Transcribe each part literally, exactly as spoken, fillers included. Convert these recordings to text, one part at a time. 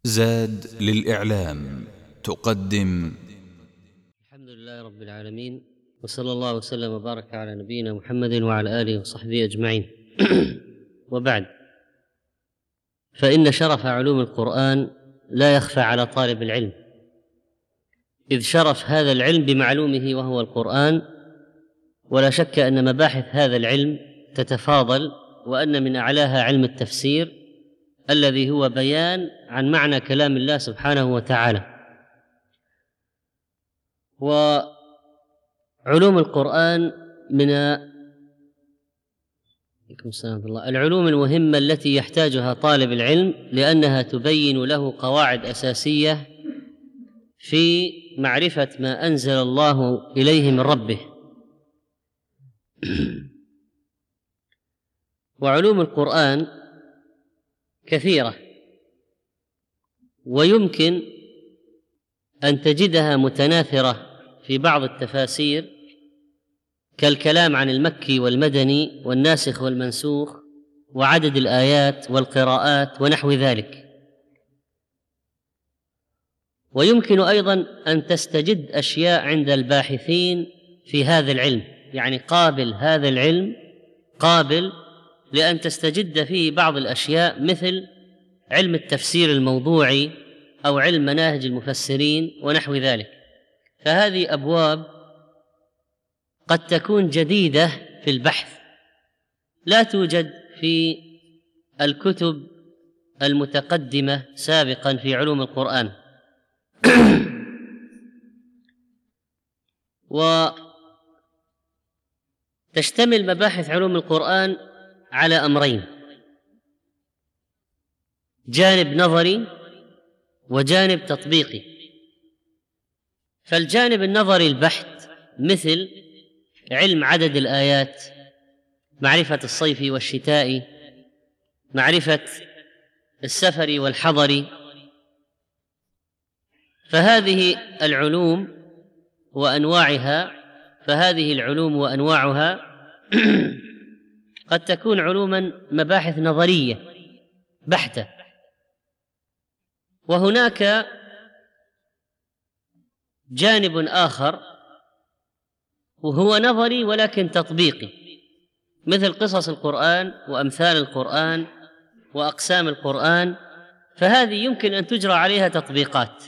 زاد للإعلام تقدم. الحمد لله رب العالمين، وصلى الله وسلم وبارك على نبينا محمد وعلى آله وصحبه أجمعين. وبعد، فإن شرف علوم القرآن لا يخفى على طالب العلم، إذ شرف هذا العلم بمعلومه وهو القرآن، ولا شك أن مباحث هذا العلم تتفاضل، وأن من أعلاها علم التفسير الذي هو بيان عن معنى كلام الله سبحانه وتعالى. وعلوم القرآن من العلوم المهمة التي يحتاجها طالب العلم، لأنها تبين له قواعد أساسية في معرفة ما أنزل الله إليه من ربه. وعلوم القرآن كثيرة، ويمكن أن تجدها متناثرة في بعض التفاسير، كالكلام عن المكي والمدني والناسخ والمنسوخ وعدد الآيات والقراءات ونحو ذلك. ويمكن أيضا أن تستجد أشياء عند الباحثين في هذا العلم، يعني قابل هذا العلم قابل لأن تستجد فيه بعض الأشياء، مثل علم التفسير الموضوعي أو علم مناهج المفسرين ونحو ذلك. فهذه أبواب قد تكون جديدة في البحث، لا توجد في الكتب المتقدمة سابقا في علوم القرآن. وتشتمل مباحث علوم القرآن على أمرين: جانب نظري وجانب تطبيقي. فالجانب النظري البحت مثل علم عدد الآيات، معرفة الصيف والشتاء، معرفة السفر والحضر. فهذه العلوم وأنواعها فهذه العلوم وأنواعها قد تكون علوما مباحث نظرية بحتة. وهناك جانب آخر وهو نظري ولكن تطبيقي، مثل قصص القرآن وأمثال القرآن وأقسام القرآن، فهذه يمكن أن تجرى عليها تطبيقات.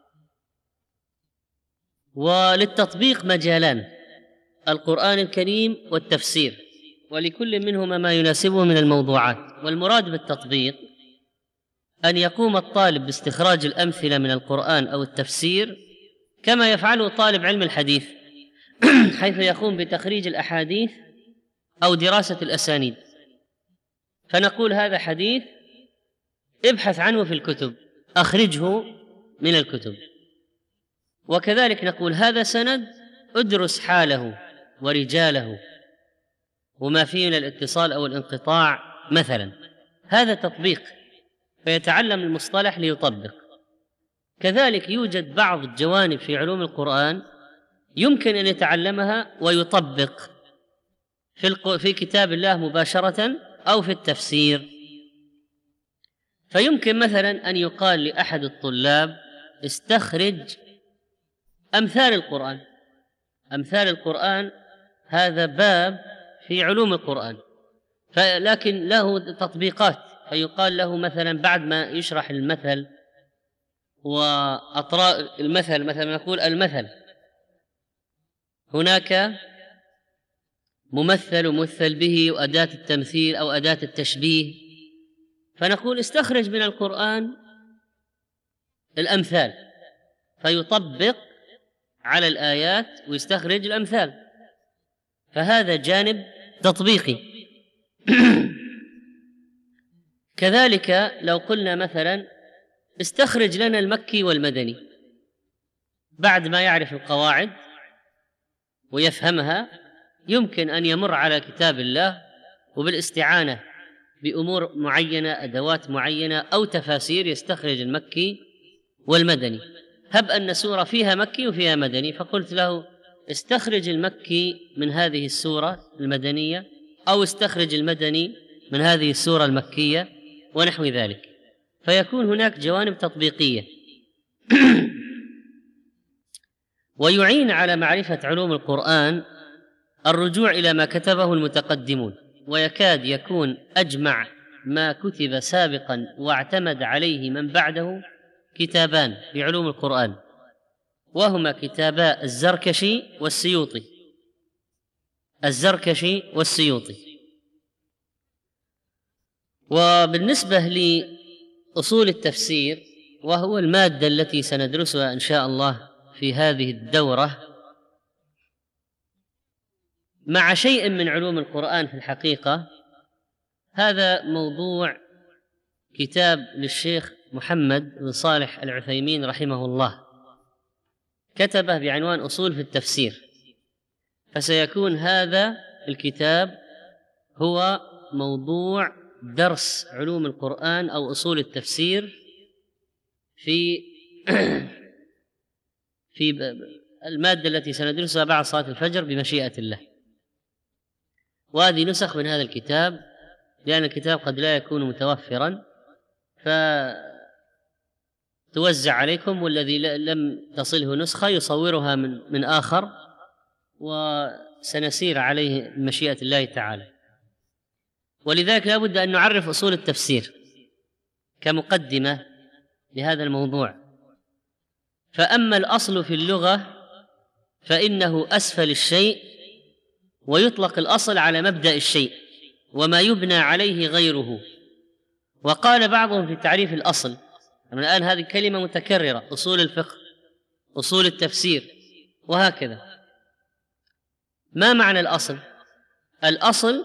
وللتطبيق مجالان: القرآن الكريم والتفسير، ولكل منهما ما يناسبه من الموضوعات. والمراد بالتطبيق أن يقوم الطالب باستخراج الأمثلة من القرآن أو التفسير كما يفعله طالب علم الحديث، حيث يقوم بتخريج الأحاديث أو دراسة الأسانيد. فنقول هذا حديث، ابحث عنه في الكتب، أخرجه من الكتب. وكذلك نقول هذا سند، ادرس حاله ورجاله وما فيه من الاتصال أو الانقطاع مثلا. هذا تطبيق، فيتعلم المصطلح ليطبق. كذلك يوجد بعض الجوانب في علوم القرآن يمكن أن يتعلمها ويطبق في في كتاب الله مباشرة أو في التفسير. فيمكن مثلا أن يقال لأحد الطلاب: استخرج أمثال القرآن. أمثال القرآن هذا باب في علوم القرآن، لكن له تطبيقات. فيقال له مثلا بعد ما يشرح المثل وأطراء المثل، مثلا نقول المثل هناك ممثل وممثل به وأداة التمثيل أو أداة التشبيه، فنقول استخرج من القرآن الأمثال، فيطبق على الآيات ويستخرج الأمثال. فهذا جانب تطبيقي. كذلك لو قلنا مثلا استخرج لنا المكي والمدني، بعد ما يعرف القواعد ويفهمها يمكن أن يمر على كتاب الله وبالاستعانة بأمور معينة، أدوات معينة أو تفاسير، يستخرج المكي والمدني. هب أن سورة فيها مكي وفيها مدني، فقلت له استخرج المكي من هذه السورة المدنية، أو استخرج المدني من هذه السورة المكية ونحو ذلك. فيكون هناك جوانب تطبيقية. ويعين على معرفة علوم القرآن الرجوع إلى ما كتبه المتقدمون، ويكاد يكون أجمع ما كتب سابقا واعتمد عليه من بعده كتابان في علوم القرآن، وهما كتابا الزركشي والسيوطي الزركشي والسيوطي وبالنسبة لأصول التفسير، وهو المادة التي سندرسها إن شاء الله في هذه الدورة مع شيء من علوم القرآن، في الحقيقة هذا موضوع كتاب للشيخ محمد بن صالح العثيمين رحمه الله، كتبه بعنوان أصول في التفسير، فسيكون هذا الكتاب هو موضوع درس علوم القرآن أو أصول التفسير في في المادة التي سندرسها بعد صلاة الفجر بمشيئة الله. وهذه نسخ من هذا الكتاب، لأن الكتاب قد لا يكون متوفرا فتوزع عليكم، والذي لم تصله نسخة يصورها من من آخر، وسنسير عليه بمشيئة الله تعالى. ولذلك لا بد أن نعرف أصول التفسير كمقدمة لهذا الموضوع. فأما الأصل في اللغة فإنه أسفل الشيء، ويطلق الأصل على مبدأ الشيء وما يبنى عليه غيره. وقال بعضهم في تعريف الأصل، من الآن هذه كلمة متكررة، أصول الفقه، أصول التفسير، وهكذا. ما معنى الأصل؟ الأصل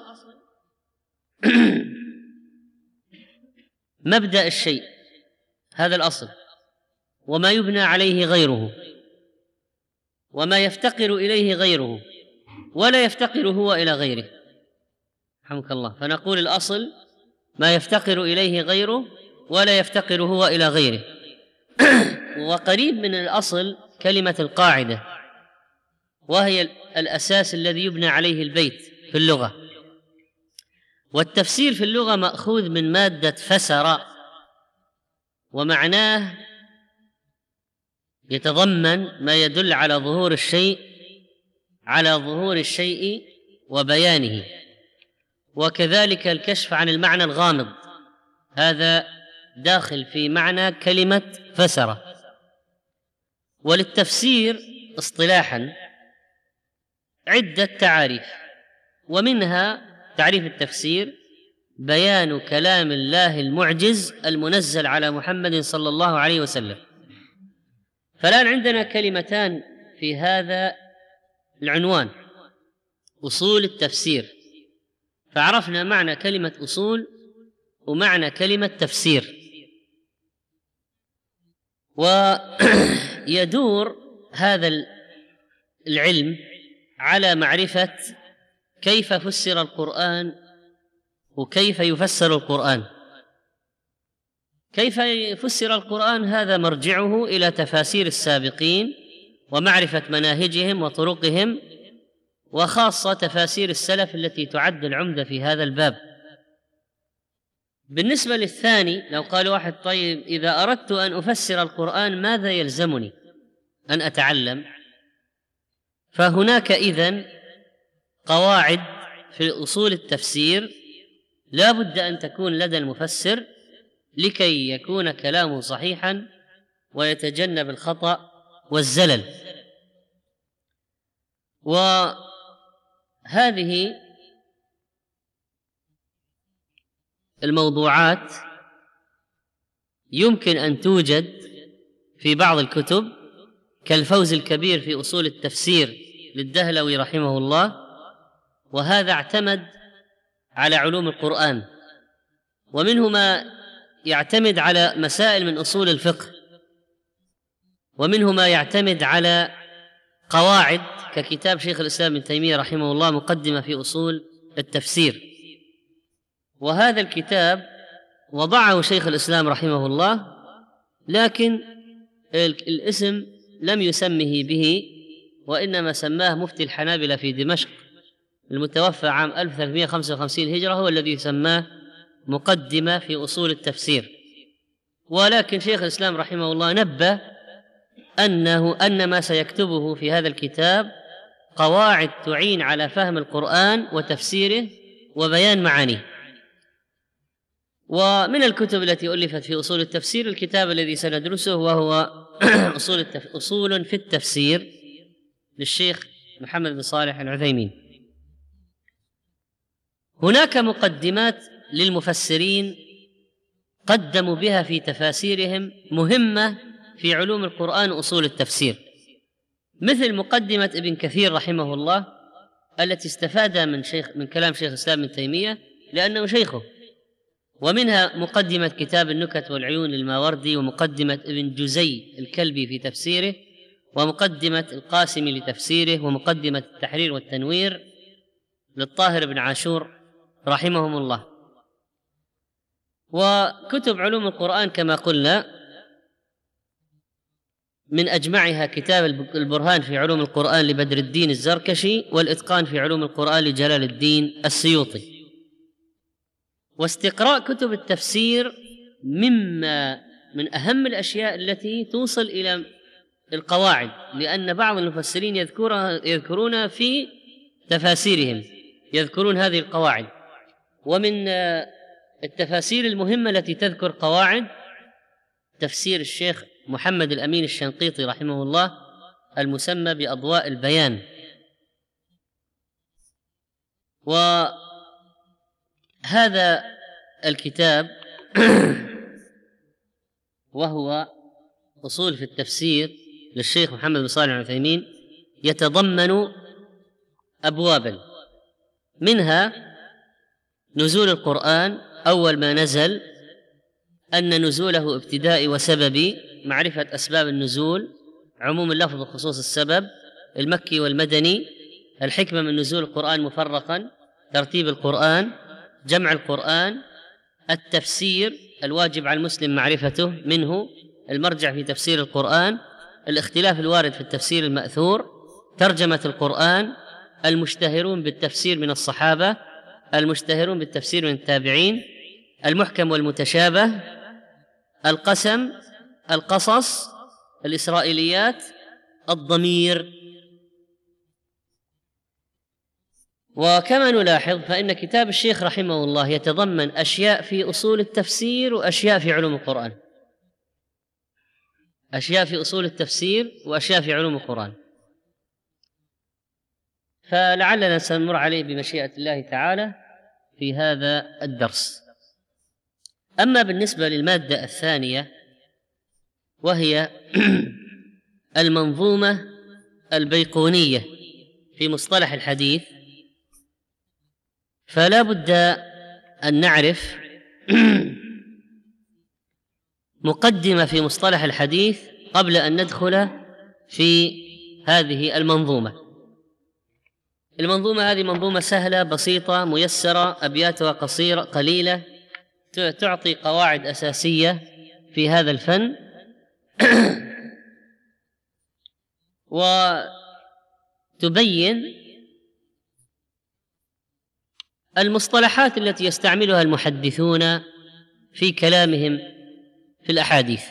مبدأ الشيء، هذا الأصل، وما يبنى عليه غيره، وما يفتقر إليه غيره ولا يفتقر هو إلى غيره. رحمك الله. فنقول الأصل ما يفتقر إليه غيره ولا يفتقر هو إلى غيره. وقريب من الأصل كلمة القاعدة، وهي الأساس الذي يبنى عليه البيت في اللغة. والتفسير في اللغة مأخوذ من مادة فسر، ومعناه يتضمن ما يدل على ظهور الشيء على ظهور الشيء وبيانه، وكذلك الكشف عن المعنى الغامض، هذا داخل في معنى كلمة فسر. وللتفسير اصطلاحا عدة تعاريف، ومنها تعريف التفسير بيان كلام الله المعجز المنزل على محمد صلى الله عليه وسلم. فالآن عندنا كلمتان في هذا العنوان، أصول التفسير، فعرفنا معنى كلمة أصول ومعنى كلمة تفسير. ويدور هذا العلم على معرفة كيف فسر القرآن وكيف يفسر القرآن. كيف يفسر القرآن هذا مرجعه إلى تفاسير السابقين ومعرفة مناهجهم وطرقهم، وخاصة تفاسير السلف التي تعد العمدة في هذا الباب. بالنسبة للثاني، لو قال واحد طيب إذا أردت أن أفسر القرآن ماذا يلزمني أن أتعلم؟ فهناك إذن قواعد في أصول التفسير لا بد أن تكون لدى المفسر لكي يكون كلامه صحيحا ويتجنب الخطأ والزلل. وهذه الموضوعات يمكن أن توجد في بعض الكتب كالفوز الكبير في أصول التفسير للدهلوي رحمه الله، وهذا اعتمد على علوم القرآن. ومنه ما يعتمد على مسائل من أصول الفقه، ومنه ما يعتمد على قواعد ككتاب شيخ الإسلام ابن تيمية رحمه الله مقدمة في أصول التفسير. وهذا الكتاب وضعه شيخ الإسلام رحمه الله، لكن الاسم لم يسمه به، وإنما سماه مفتي الحنابلة في دمشق المتوفى عام ألف وثلاثمائة وخمسة وخمسين هجرة، هو الذي سماه مقدمة في أصول التفسير. ولكن شيخ الإسلام رحمه الله نبه أنه أن ما سيكتبه في هذا الكتاب قواعد تعين على فهم القرآن وتفسيره وبيان معانيه. ومن الكتب التي ألفت في أصول التفسير الكتاب الذي سندرسه، وهو أصول, التف... أصول في التفسير للشيخ محمد بن صالح العثيمين. هناك مقدمات للمفسرين قدموا بها في تفاسيرهم مهمة في علوم القرآن وأصول التفسير، مثل مقدمة ابن كثير رحمه الله التي استفاد من شيخ من كلام شيخ الإسلام ابن تيمية لأنه شيخه، ومنها مقدمة كتاب النكت والعيون للماوردي، ومقدمة ابن جزي الكلبي في تفسيره، ومقدمة القاسمي لتفسيره، ومقدمة التحرير والتنوير للطاهر بن عاشور رحمهم الله. وكتب علوم القرآن كما قلنا من أجمعها كتاب البرهان في علوم القرآن لبدر الدين الزركشي، والإتقان في علوم القرآن لجلال الدين السيوطي. واستقراء كتب التفسير مما من أهم الأشياء التي توصل إلى القواعد، لأن بعض المفسرين يذكرون في تفاسيرهم يذكرون هذه القواعد. ومن التفاسير المهمة التي تذكر قواعد تفسير الشيخ محمد الأمين الشنقيطي رحمه الله المسمى بأضواء البيان. وهذا الكتاب وهو أصول في التفسير للشيخ محمد بن صالح العثيمين يتضمن أبوابا، منها نزول القرآن، أول ما نزل أن نزوله ابتدائي وسببي، معرفة أسباب النزول، عموم اللفظ وخصوص السبب، المكي والمدني، الحكمة من نزول القرآن مفرقا، ترتيب القرآن، جمع القرآن، التفسير الواجب على المسلم معرفته منه، المرجع في تفسير القرآن، الاختلاف الوارد في التفسير المأثور، ترجمة القرآن، المشتهرون بالتفسير من الصحابة، المشتهرون بالتفسير من التابعين، المحكم والمتشابه، القسم، القصص، الإسرائيليات، الضمير. وكما نلاحظ فإن كتاب الشيخ رحمه الله يتضمن أشياء في أصول التفسير وأشياء في علوم القرآن، أشياء في أصول التفسير وأشياء في علوم القرآن، فلعلنا سنمر عليه بمشيئة الله تعالى في هذا الدرس. أما بالنسبة للمادة الثانية وهي المنظومة البيقونية في مصطلح الحديث، فلا بد أن نعرف مقدمة في مصطلح الحديث قبل أن ندخل في هذه المنظومة. المنظومة هذه منظومة سهلة بسيطة ميسرة، أبياتها قصيرة قليلة، تعطي قواعد أساسية في هذا الفن وتبين المصطلحات التي يستعملها المحدثون في كلامهم في الأحاديث.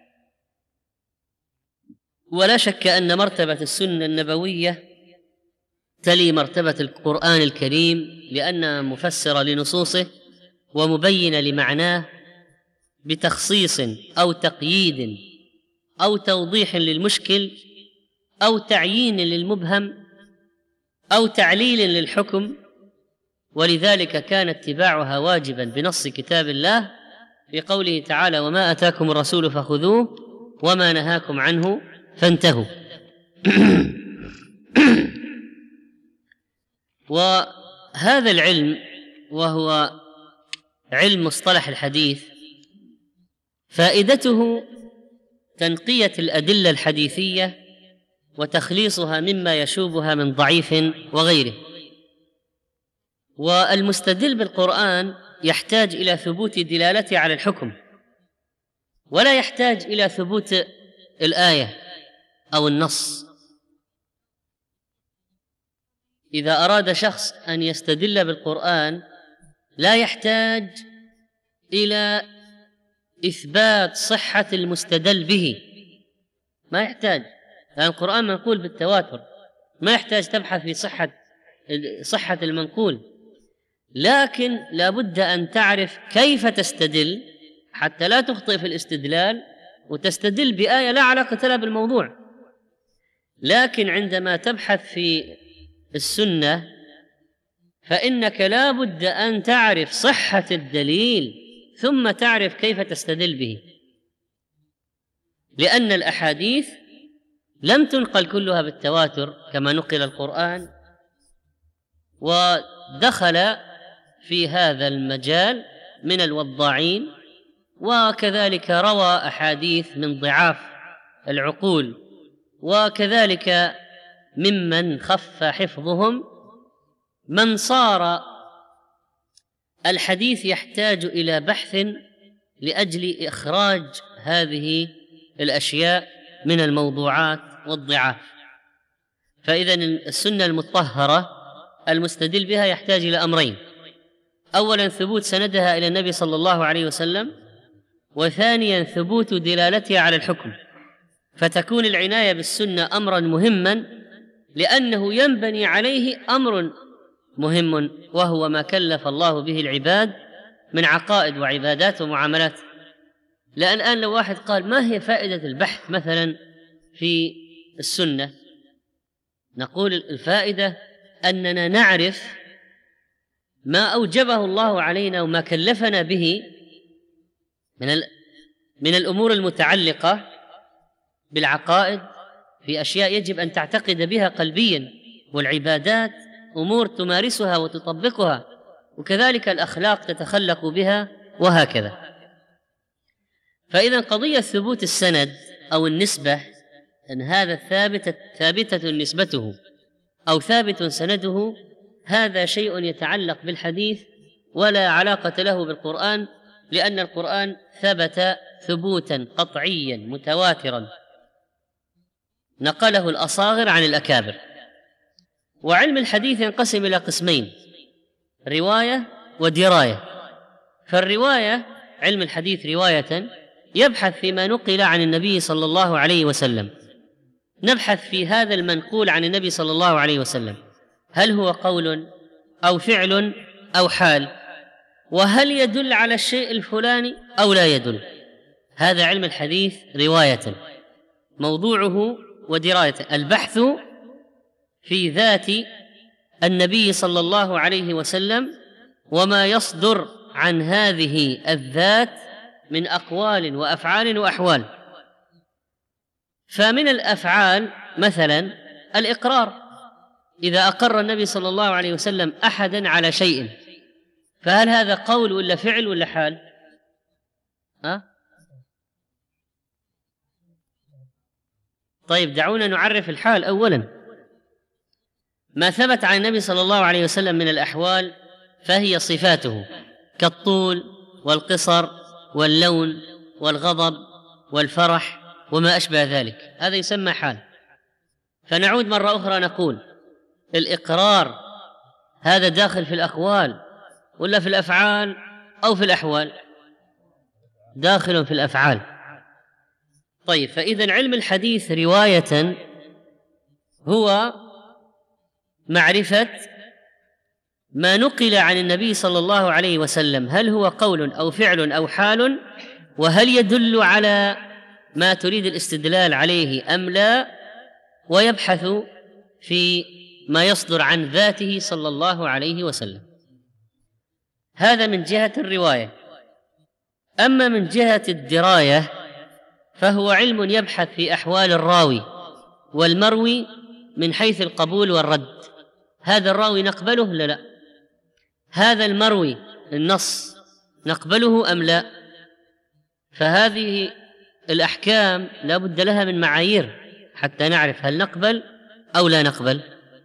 ولا شك أن مرتبة السنة النبوية تلي مرتبة القرآن الكريم، لأنها مفسرة لنصوصه ومبينة لمعناه بتخصيص أو تقييد أو توضيح للمشكل أو تعيين للمبهم أو تعليل للحكم. ولذلك كان اتباعها واجبا بنص كتاب الله في قوله تعالى: وما أتاكم الرسول فخذوه وما نهاكم عنه فانتهوا. وهذا العلم وهو علم مصطلح الحديث فائدته تنقية الأدلة الحديثية وتخليصها مما يشوبها من ضعيف وغيره. والمستدل بالقرآن يحتاج إلى ثبوت دلالته على الحكم، ولا يحتاج إلى ثبوت الآية أو النص. إذا أراد شخص أن يستدل بالقرآن لا يحتاج إلى إثبات صحة المستدل به، ما يحتاج، لأن القرآن منقول بالتواتر، ما يحتاج تبحث في صحة صحة المنقول، لكن لا بد أن تعرف كيف تستدل حتى لا تخطئ في الاستدلال وتستدل بآية لا علاقة لها بالموضوع. لكن عندما تبحث في السنة فإنك لا بد أن تعرف صحة الدليل ثم تعرف كيف تستدل به، لأن الأحاديث لم تنقل كلها بالتواتر كما نقل القرآن، ودخل في هذا المجال من الوضاعين، وكذلك روى أحاديث من ضعاف العقول، وكذلك ممن خف حفظهم من صار الحديث يحتاج إلى بحث لأجل إخراج هذه الأشياء من الموضوعات والضعاف. فإذن السنة المطهرة المستدل بها يحتاج إلى أمرين: أولا ثبوت سندها إلى النبي صلى الله عليه وسلم، وثانيا ثبوت دلالتها على الحكم، فتكون العناية بالسنة أمرا مهما لأنه ينبني عليه أمر مهم، وهو ما كلف الله به العباد من عقائد وعبادات ومعاملات. لأن الآن لو واحد قال ما هي فائدة البحث مثلا في السنة، نقول الفائدة أننا نعرف ما أوجبه الله علينا وما كلفنا به من من الأمور المتعلقة بالعقائد، في أشياء يجب أن تعتقد بها قلبيا، والعبادات أمور تمارسها وتطبقها، وكذلك الأخلاق تتخلق بها، وهكذا. فإذا قضية ثبوت السند أو النسبة، أن هذا ثابت ثابتة نسبته أو ثابت سنده، هذا شيء يتعلق بالحديث ولا علاقة له بالقرآن، لأن القرآن ثبت ثبوتا قطعيا متواترا نقله الأصاغر عن الأكابر. وعلم الحديث ينقسم إلى قسمين: رواية ودراية. فالرواية علم الحديث رواية يبحث فيما نقل عن النبي صلى الله عليه وسلم، نبحث في هذا المنقول عن النبي صلى الله عليه وسلم هل هو قول أو فعل أو حال، وهل يدل على الشيء الفلاني أو لا يدل. هذا علم الحديث رواية، موضوعه ودراية البحث في ذات النبي صلى الله عليه وسلم وما يصدر عن هذه الذات من أقوال وأفعال وأحوال. فمن الأفعال مثلا الإقرار، إذا أقر النبي صلى الله عليه وسلم أحدا على شيء، فهل هذا قول ولا فعل ولا حال؟ ها؟ طيب دعونا نعرف الحال أولا. ما ثبت عن النبي صلى الله عليه وسلم من الأحوال فهي صفاته، كالطول والقصر واللون والغضب والفرح وما أشبه ذلك، هذا يسمى حال. فنعود مرة أخرى نقول الإقرار هذا داخل في الأقوال ولا في الأفعال أو في الأحوال؟ داخل في الأفعال. طيب، فإذن علم الحديث رواية هو معرفة ما نقل عن النبي صلى الله عليه وسلم، هل هو قول أو فعل أو حال، وهل يدل على ما تريد الاستدلال عليه أم لا، ويبحث في ما يصدر عن ذاته صلى الله عليه وسلم. هذا من جهة الرواية. أما من جهة الدراية فهو علم يبحث في أحوال الراوي والمروي من حيث القبول والرد. هذا الراوي نقبله لا لا، هذا المروي النص نقبله أم لا. فهذه الأحكام لا بد لها من معايير حتى نعرف هل نقبل أو لا نقبل.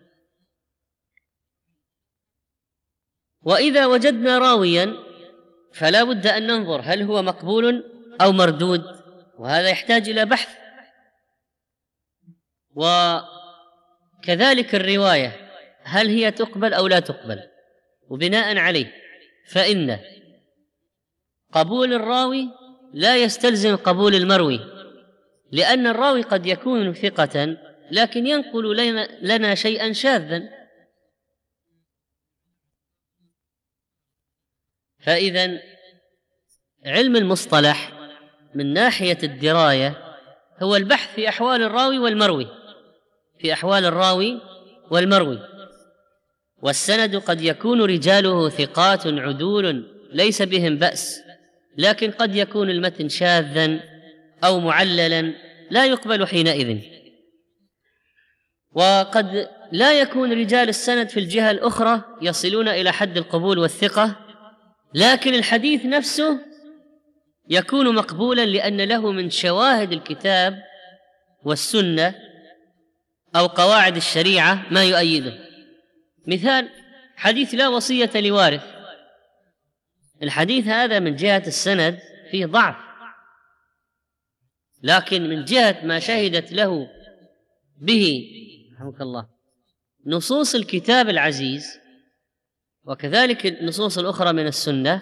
وإذا وجدنا راويا فلا بد أن ننظر هل هو مقبول أو مردود، وهذا يحتاج إلى بحث. وكذلك الرواية هل هي تقبل أو لا تقبل، وبناء عليه فإن قبول الراوي لا يستلزم قبول المروي، لأن الراوي قد يكون ثقة لكن ينقل لنا, لنا شيئا شاذا. فإذن علم المصطلح من ناحية الدراية هو البحث في أحوال الراوي والمروي، في أحوال الراوي والمروي. والسند قد يكون رجاله ثقات عدول ليس بهم بأس، لكن قد يكون المتن شاذا أو معللا لا يقبل حينئذ. وقد لا يكون رجال السند في الجهة الأخرى يصلون إلى حد القبول والثقة، لكن الحديث نفسه يكون مقبولا لأن له من شواهد الكتاب والسنة أو قواعد الشريعة ما يؤيده. مثال حديث لا وصية لوارث، الحديث هذا من جهة السند فيه ضعف، لكن من جهة ما شهدت له به رحمك الله نصوص الكتاب العزيز وكذلك النصوص الأخرى من السنة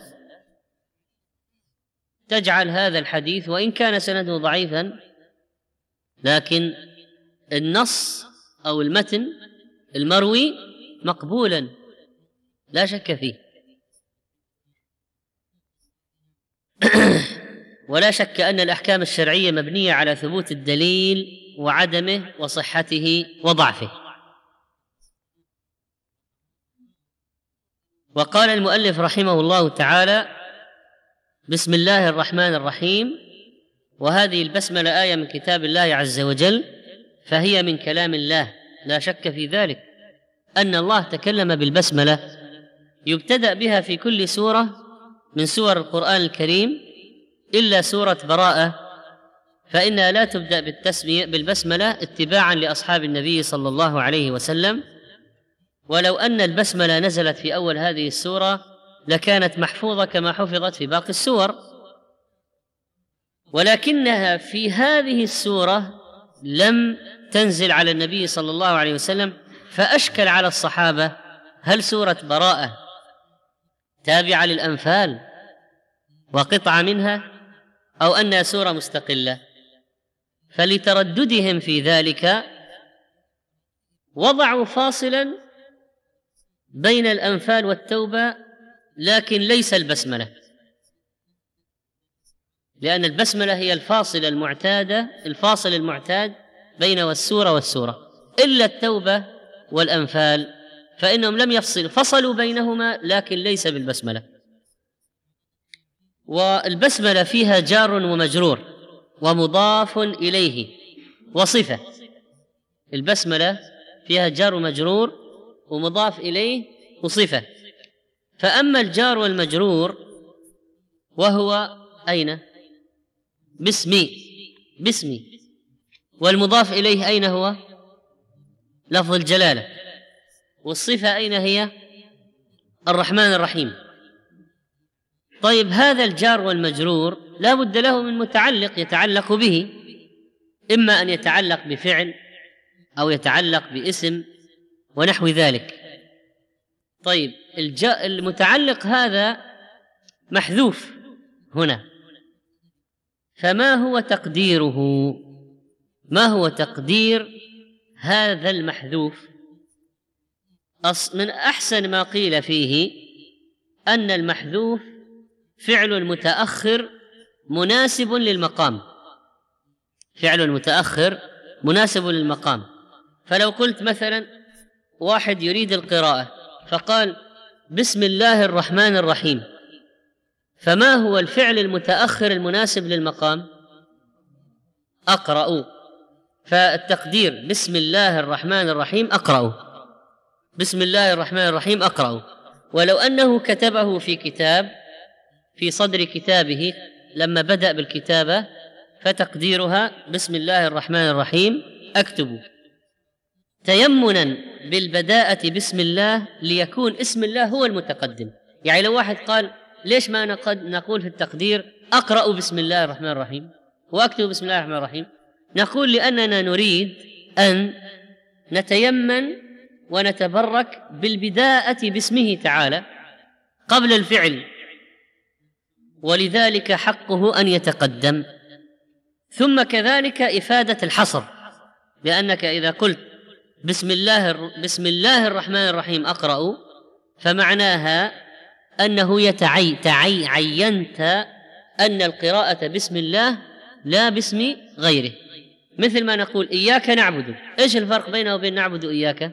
تجعل هذا الحديث وإن كان سنده ضعيفا لكن النص أو المتن المروي مقبولا لا شك فيه. ولا شك أن الأحكام الشرعية مبنية على ثبوت الدليل وعدمه وصحته وضعفه. وقال المؤلف رحمه الله تعالى: بسم الله الرحمن الرحيم. وهذه البسملة آية من كتاب الله عز وجل، فهي من كلام الله لا شك في ذلك، أن الله تكلم بالبسملة يبتدأ بها في كل سورة من سور القرآن الكريم إلا سورة براءة، فإنها لا تبدأ بالتسمية بالبسملة اتباعا لأصحاب النبي صلى الله عليه وسلم. ولو أن البسملة نزلت في أول هذه السورة لكانت محفوظة كما حفظت في باقي السور، ولكنها في هذه السورة لم تنزل على النبي صلى الله عليه وسلم، فأشكل على الصحابة هل سورة براءة تابعة للأنفال وقطعة منها أو أنها سورة مستقلة؟ فلترددهم في ذلك وضعوا فاصلا بين الأنفال والتوبة، لكن ليس البسملة، لأن البسملة هي الفاصل المعتادة الفاصل المعتاد بين السورة والسورة، إلا التوبة والأنفال فإنهم لم يفصلوا، فصلوا بينهما لكن ليس بالبسملة. والبسملة فيها جار ومجرور ومضاف إليه وصفة، البسملة فيها جار ومجرور ومضاف إليه وصفة. فأما الجار والمجرور وهو أين؟ باسمي باسمي والمضاف إليه أين هو؟ لفظ الجلالة. والصفة أين هي؟ الرحمن الرحيم. طيب هذا الجار والمجرور لا بد له من متعلق يتعلق به، إما أن يتعلق بفعل أو يتعلق باسم ونحو ذلك. طيب المتعلق هذا محذوف هنا، فما هو تقديره؟ ما هو تقدير هذا المحذوف؟ من أحسن ما قيل فيه أن المحذوف فعل متأخر مناسب للمقام، فعل متأخر مناسب للمقام. فلو قلت مثلا واحد يريد القراءة فقال بسم الله الرحمن الرحيم، فما هو الفعل المتأخر المناسب للمقام؟ أقرأ. فالتقدير بسم الله الرحمن الرحيم أقرأ، بسم الله الرحمن الرحيم أقرأ. ولو أنه كتبه في كتاب في صدر كتابه لما بدأ بالكتابة فتقديرها بسم الله الرحمن الرحيم أكتب، تيمنا بالبداءة بسم الله ليكون اسم الله هو المتقدم. يعني لو واحد قال ليش ما نقول في التقدير أقرأ بسم الله الرحمن الرحيم وأكتب بسم الله الرحمن الرحيم، نقول لأننا نريد أن نتيمن ونتبرك بالبداءة باسمه تعالى قبل الفعل، ولذلك حقه أن يتقدم. ثم كذلك إفادة الحصر، لأنك إذا قلت بسم الله بسم الله الرحمن الرحيم أقرأ، فمعناها أنه يتعي تعي عينت أن القراءة بسم الله لا باسم غيره. مثل ما نقول إياك نعبد، إيش الفرق بينه وبين نعبد إياك؟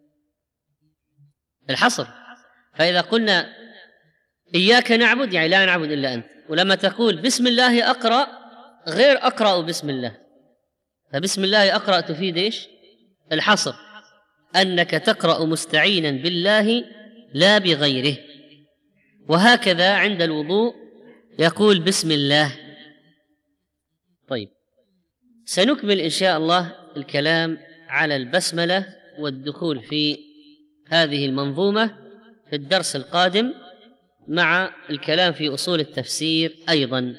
الحصر. فإذا قلنا إياك نعبد يعني لا نعبد إلا أنت، ولما تقول بسم الله أقرأ غير أقرأ بسم الله، فبسم الله أقرأ تفيد إيش؟ الحصر، أنك تقرأ مستعينا بالله لا بغيره. وهكذا عند الوضوء يقول بسم الله. طيب، سنكمل إن شاء الله الكلام على البسملة والدخول في هذه المنظومة في الدرس القادم، مع الكلام في أصول التفسير أيضا.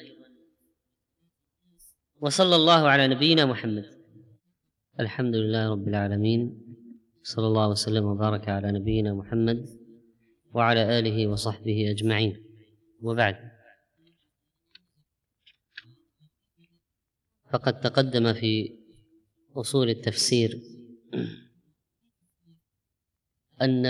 وصلى الله على نبينا محمد. الحمد لله رب العالمين، صلى الله وسلم وبارك على نبينا محمد وعلى آله وصحبه أجمعين، وبعد. فقد تقدم في أصول التفسير أن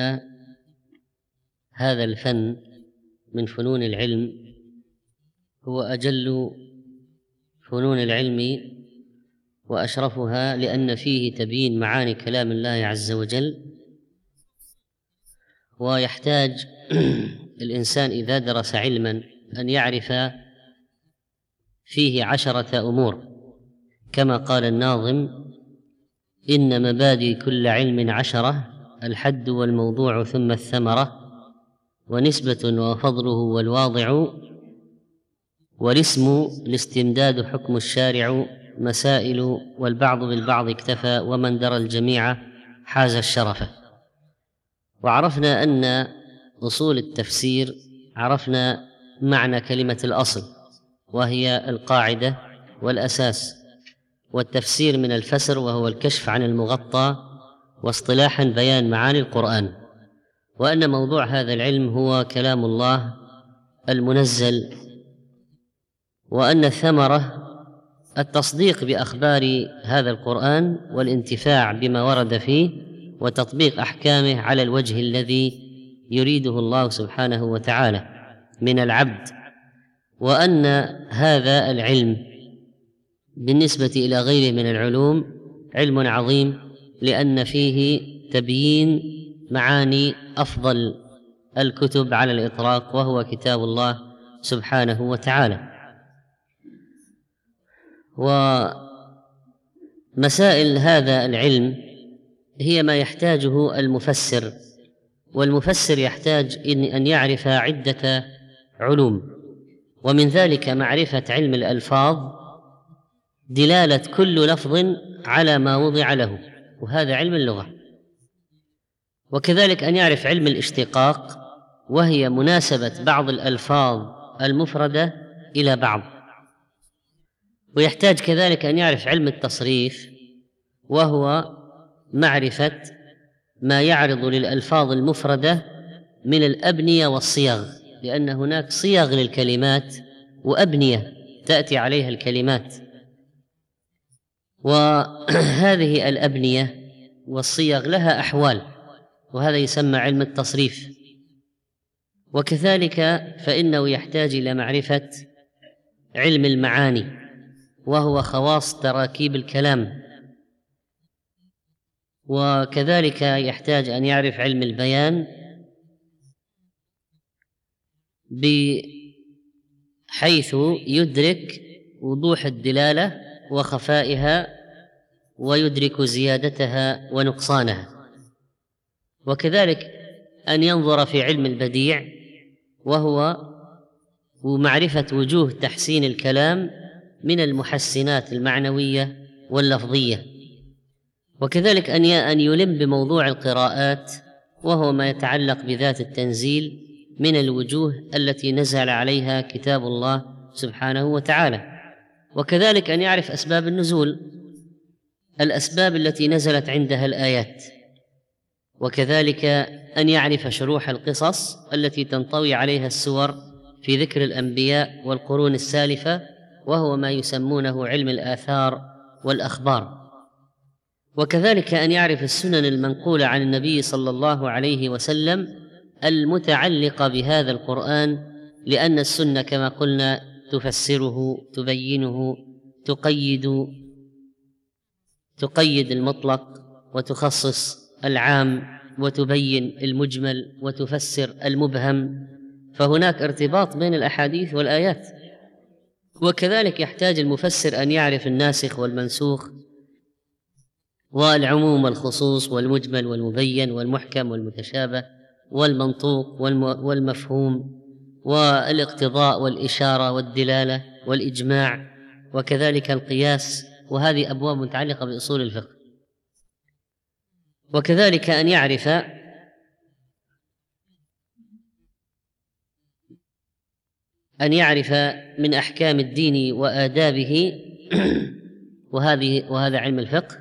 هذا الفن من فنون العلم هو أجل فنون العلم وأشرفها، لأن فيه تبيين معاني كلام الله عز وجل. ويحتاج الإنسان إذا درس علما أن يعرف فيه عشرة أمور، كما قال الناظم: إن مبادئ كل علم عشرة، الحد والموضوع ثم الثمرة، ونسبة وفضله والواضع، والاسم الاستمداد حكم الشارع، مسائل والبعض بالبعض اكتفى، ومن درى الجميع حاز الشرف. وعرفنا أن أصول التفسير عرفنا معنى كلمة الأصل، وهي القاعدة والأساس، والتفسير من الفسر وهو الكشف عن المغطى، واصطلاحا بيان معاني القرآن، وأن موضوع هذا العلم هو كلام الله المنزل، وأن الثمرة التصديق بأخبار هذا القرآن والانتفاع بما ورد فيه وتطبيق أحكامه على الوجه الذي يريده الله سبحانه وتعالى من العبد. وأن هذا العلم بالنسبة إلى غيره من العلوم علم عظيم، لأن فيه تبيين معاني أفضل الكتب على الإطلاق، وهو كتاب الله سبحانه وتعالى. ومسائل هذا العلم هي ما يحتاجه المفسر، والمفسر يحتاج أن يعرف عدة علوم، ومن ذلك معرفة علم الألفاظ، دلالة كل لفظ على ما وضع له، وهذا علم اللغة. وكذلك أن يعرف علم الاشتقاق، وهي مناسبة بعض الألفاظ المفردة إلى بعض. ويحتاج كذلك أن يعرف علم التصريف، وهو معرفة ما يعرض للألفاظ المفردة من الأبنية والصيغ، لأن هناك صيغ للكلمات وأبنية تأتي عليها الكلمات، وهذه الأبنية والصيغ لها أحوال، وهذا يسمى علم التصريف. وكذلك فإنه يحتاج إلى معرفة علم المعاني، وهو خواص تراكيب الكلام. وكذلك يحتاج أن يعرف علم البيان، بحيث يدرك وضوح الدلالة وخفائها، ويدرك زيادتها ونقصانها. وكذلك أن ينظر في علم البديع، وهو معرفة وجوه تحسين الكلام من المحسنات المعنوية واللفظية. وكذلك أن يلم بموضوع القراءات، وهو ما يتعلق بذات التنزيل من الوجوه التي نزل عليها كتاب الله سبحانه وتعالى. وكذلك أن يعرف أسباب النزول، الأسباب التي نزلت عندها الآيات. وكذلك أن يعرف شروح القصص التي تنطوي عليها السور في ذكر الأنبياء والقرون السالفة، وهو ما يسمونه علم الآثار والأخبار. وكذلك أن يعرف السنن المنقولة عن النبي صلى الله عليه وسلم المتعلقة بهذا القرآن، لأن السنة كما قلنا تفسره، تبينه، تقيد تقيد المطلق وتخصص العام، وتبين المجمل وتفسر المبهم، فهناك ارتباط بين الأحاديث والآيات. وكذلك يحتاج المفسر أن يعرف الناسخ والمنسوخ والعموم والخصوص والمجمل والمبين والمحكم والمتشابه والمنطوق والمفهوم والاقتضاء والإشارة والدلالة والإجماع، وكذلك القياس، وهذه أبواب متعلقة بأصول الفقه. وكذلك أن يعرف أن يعرف من أحكام الدين وآدابه وهذه وهذا علم الفقه،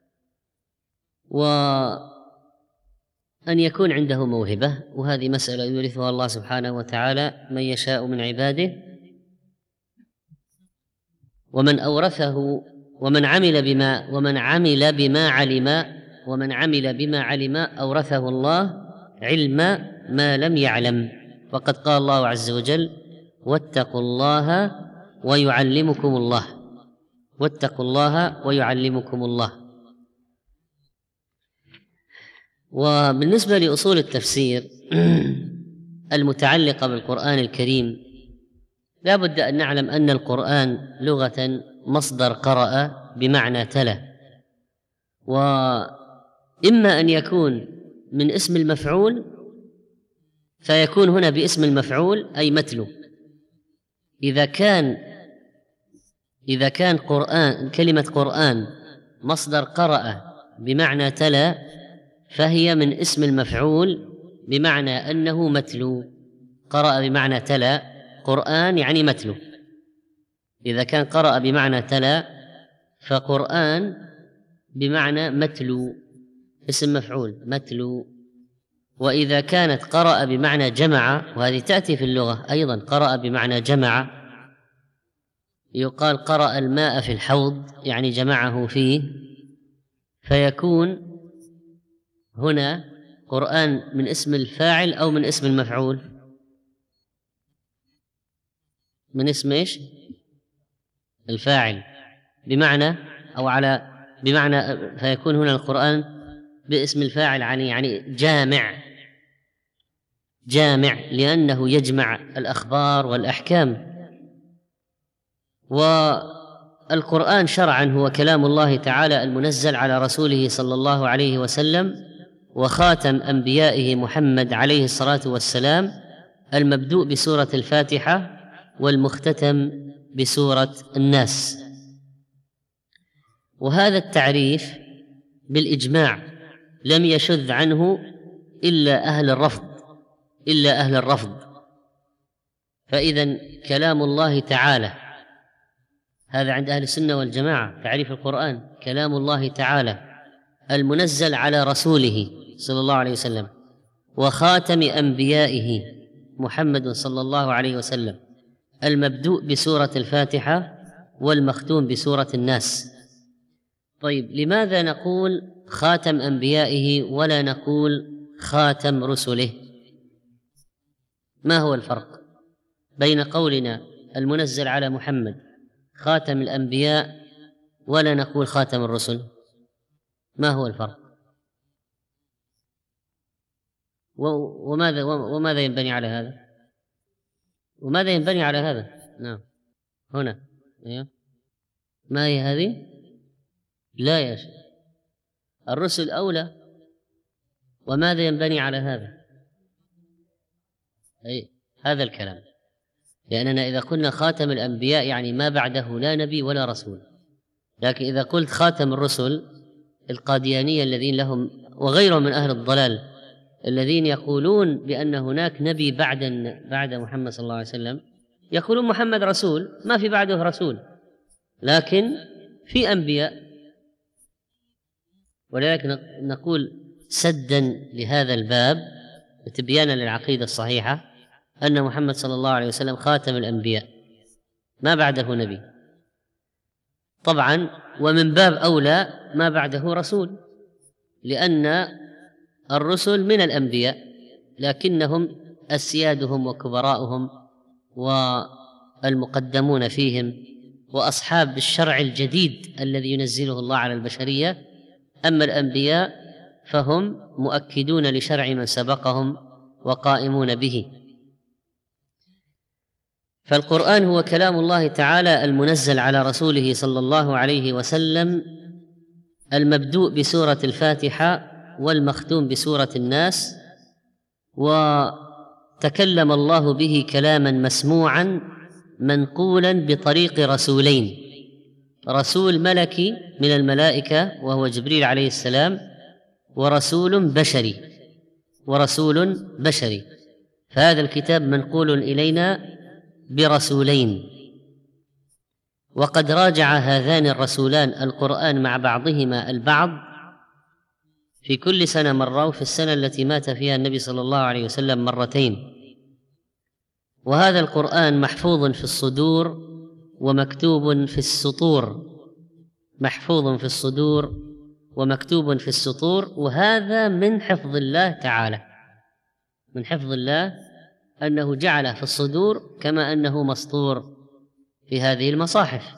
وأن يكون عنده موهبة، وهذه مسألة يورثها الله سبحانه وتعالى من يشاء من عباده. ومن أورثه ومن عمل بما ومن عمل بما علم ومن عمل بما علم أورثه الله علم ما لم يعلم، وقد قال الله عز وجل: واتقوا الله ويعلمكم الله، واتقوا الله ويعلمكم الله. وبالنسبة لأصول التفسير المتعلقة بالقرآن الكريم، لا بد أن نعلم أن القرآن لغة مصدر قرأ بمعنى تلا، وإما أن يكون من اسم المفعول فيكون هنا باسم المفعول أي متلو. إذا كان إذا كان قرآن كلمة قرآن مصدر قرأ بمعنى تلا، فهي من اسم المفعول بمعنى أنه متلو. قرأ بمعنى تلا، قرآن يعني متلو. إذا كان قرأ بمعنى تلا فقرآن بمعنى متلو، اسم مفعول متلو. وإذا كانت قرأ بمعنى جمع، وهذه تأتي في اللغة أيضا، قرأ بمعنى جمع، يقال قرأ الماء في الحوض يعني جمعه فيه، فيكون هنا قرآن من اسم الفاعل أو من اسم المفعول؟ من اسم إيش؟ الفاعل، بمعنى أو على بمعنى، فيكون هنا القرآن باسم الفاعل يعني يعني جامع، جامع لأنه يجمع الأخبار والأحكام. والقرآن شرعا هو كلام الله تعالى المنزل على رسوله صلى الله عليه وسلم وخاتم أنبيائه محمد عليه الصلاة والسلام، المبدوء بسورة الفاتحة والمختتم بسورة الناس. وهذا التعريف بالإجماع لم يشذ عنه إلا أهل الرفض إلا أهل الرفض فإذا كلام الله تعالى، هذا عند أهل السنة والجماعة تعريف القرآن: كلام الله تعالى المنزل على رسوله صلى الله عليه وسلم وخاتم أنبيائه محمد صلى الله عليه وسلم، المبدوء بسورة الفاتحة والمختوم بسورة الناس. طيب، لماذا نقول خاتم أنبيائه ولا نقول خاتم رسله؟ ما هو الفرق بين قولنا المنزل على محمد خاتم الأنبياء ولا نقول خاتم الرسل؟ ما هو الفرق؟ وماذا وماذا ينبني على هذا؟ وماذا ينبني على هذا؟ نعم، هنا أيوه. ما هي هذه؟ لا يا شيخ، الرسل أولى. وماذا ينبني على هذا؟ أي هذا الكلام، لأننا إذا قلنا خاتم الأنبياء يعني ما بعده لا نبي ولا رسول. لكن إذا قلت خاتم الرسل، القاديانية الذين لهم وغيرهم من أهل الضلال الذين يقولون بأن هناك نبي بعد بعد محمد صلى الله عليه وسلم، يقولون محمد رسول، ما في بعده رسول، لكن في أنبياء. ولذلك نقول سدا لهذا الباب وتبيانا للعقيدة الصحيحة أن محمد صلى الله عليه وسلم خاتم الأنبياء ما بعده نبي طبعا، ومن باب أولى ما بعده رسول، لأن الرسل من الأنبياء لكنهم أسيادهم وكبراؤهم والمقدمون فيهم وأصحاب الشرع الجديد الذي ينزله الله على البشرية. أما الأنبياء فهم مؤكدون لشرع من سبقهم وقائمون به. فالقرآن هو كلام الله تعالى المنزل على رسوله صلى الله عليه وسلم، المبدوء بسورة الفاتحة والمختوم بسورة الناس، وتكلم الله به كلاما مسموعا منقولا بطريق رسولين، رسول ملكي من الملائكة وهو جبريل عليه السلام، ورسول بشري ورسول بشري فهذا الكتاب منقول إلينا برسولين. وقد راجع هذان الرسولان القرآن مع بعضهما البعض في كل سنة مرة، وفي السنة التي مات فيها النبي صلى الله عليه وسلم مرتين. وهذا القرآن محفوظ في الصدور ومكتوب في السطور، محفوظ في الصدور ومكتوب في السطور، وهذا من حفظ الله تعالى، من حفظ الله أنه جعله في الصدور كما أنه مسطور في هذه المصاحف.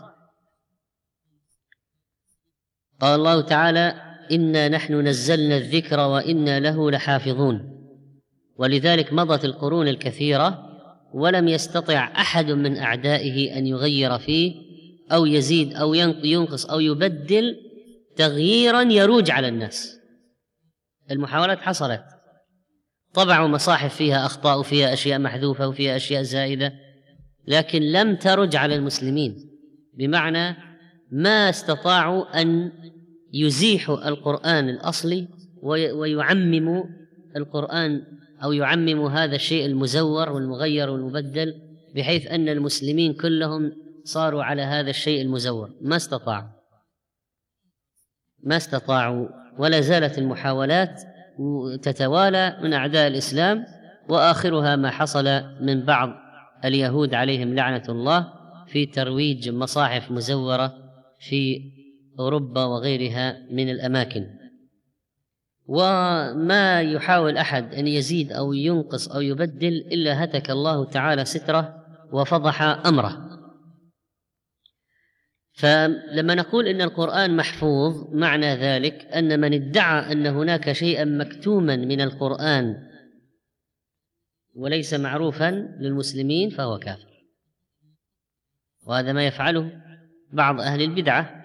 قال الله تعالى: إنا نحن نزلنا الذكر وإنا له لحافظون. ولذلك مضت القرون الكثيرة ولم يستطع أحد من أعدائه أن يغير فيه أو يزيد أو ينقص أو يبدل تغييرا يروج على الناس. المحاولات حصلت، طبعوا مصاحف فيها أخطاء وفيها أشياء محذوفة وفيها أشياء زائدة، لكن لم ترج على المسلمين، بمعنى ما استطاعوا أن يزيحوا القرآن الأصلي ويعمموا القرآن أو يعمموا هذا الشيء المزور والمغير والمبدل، بحيث أن المسلمين كلهم صاروا على هذا الشيء المزور. ما استطاعوا ما استطاعوا ولا زالت المحاولات تتوالى من أعداء الإسلام، وآخرها ما حصل من بعض اليهود عليهم لعنة الله في ترويج مصاحف مزورة في أوروبا وغيرها من الأماكن. وما يحاول أحد أن يزيد أو ينقص أو يبدل إلا هتك الله تعالى ستره وفضح أمره. فلما نقول إن القرآن محفوظ، معنى ذلك أن من ادعى أن هناك شيئا مكتوما من القرآن وليس معروفا للمسلمين فهو كافر، وهذا ما يفعله بعض أهل البدعة.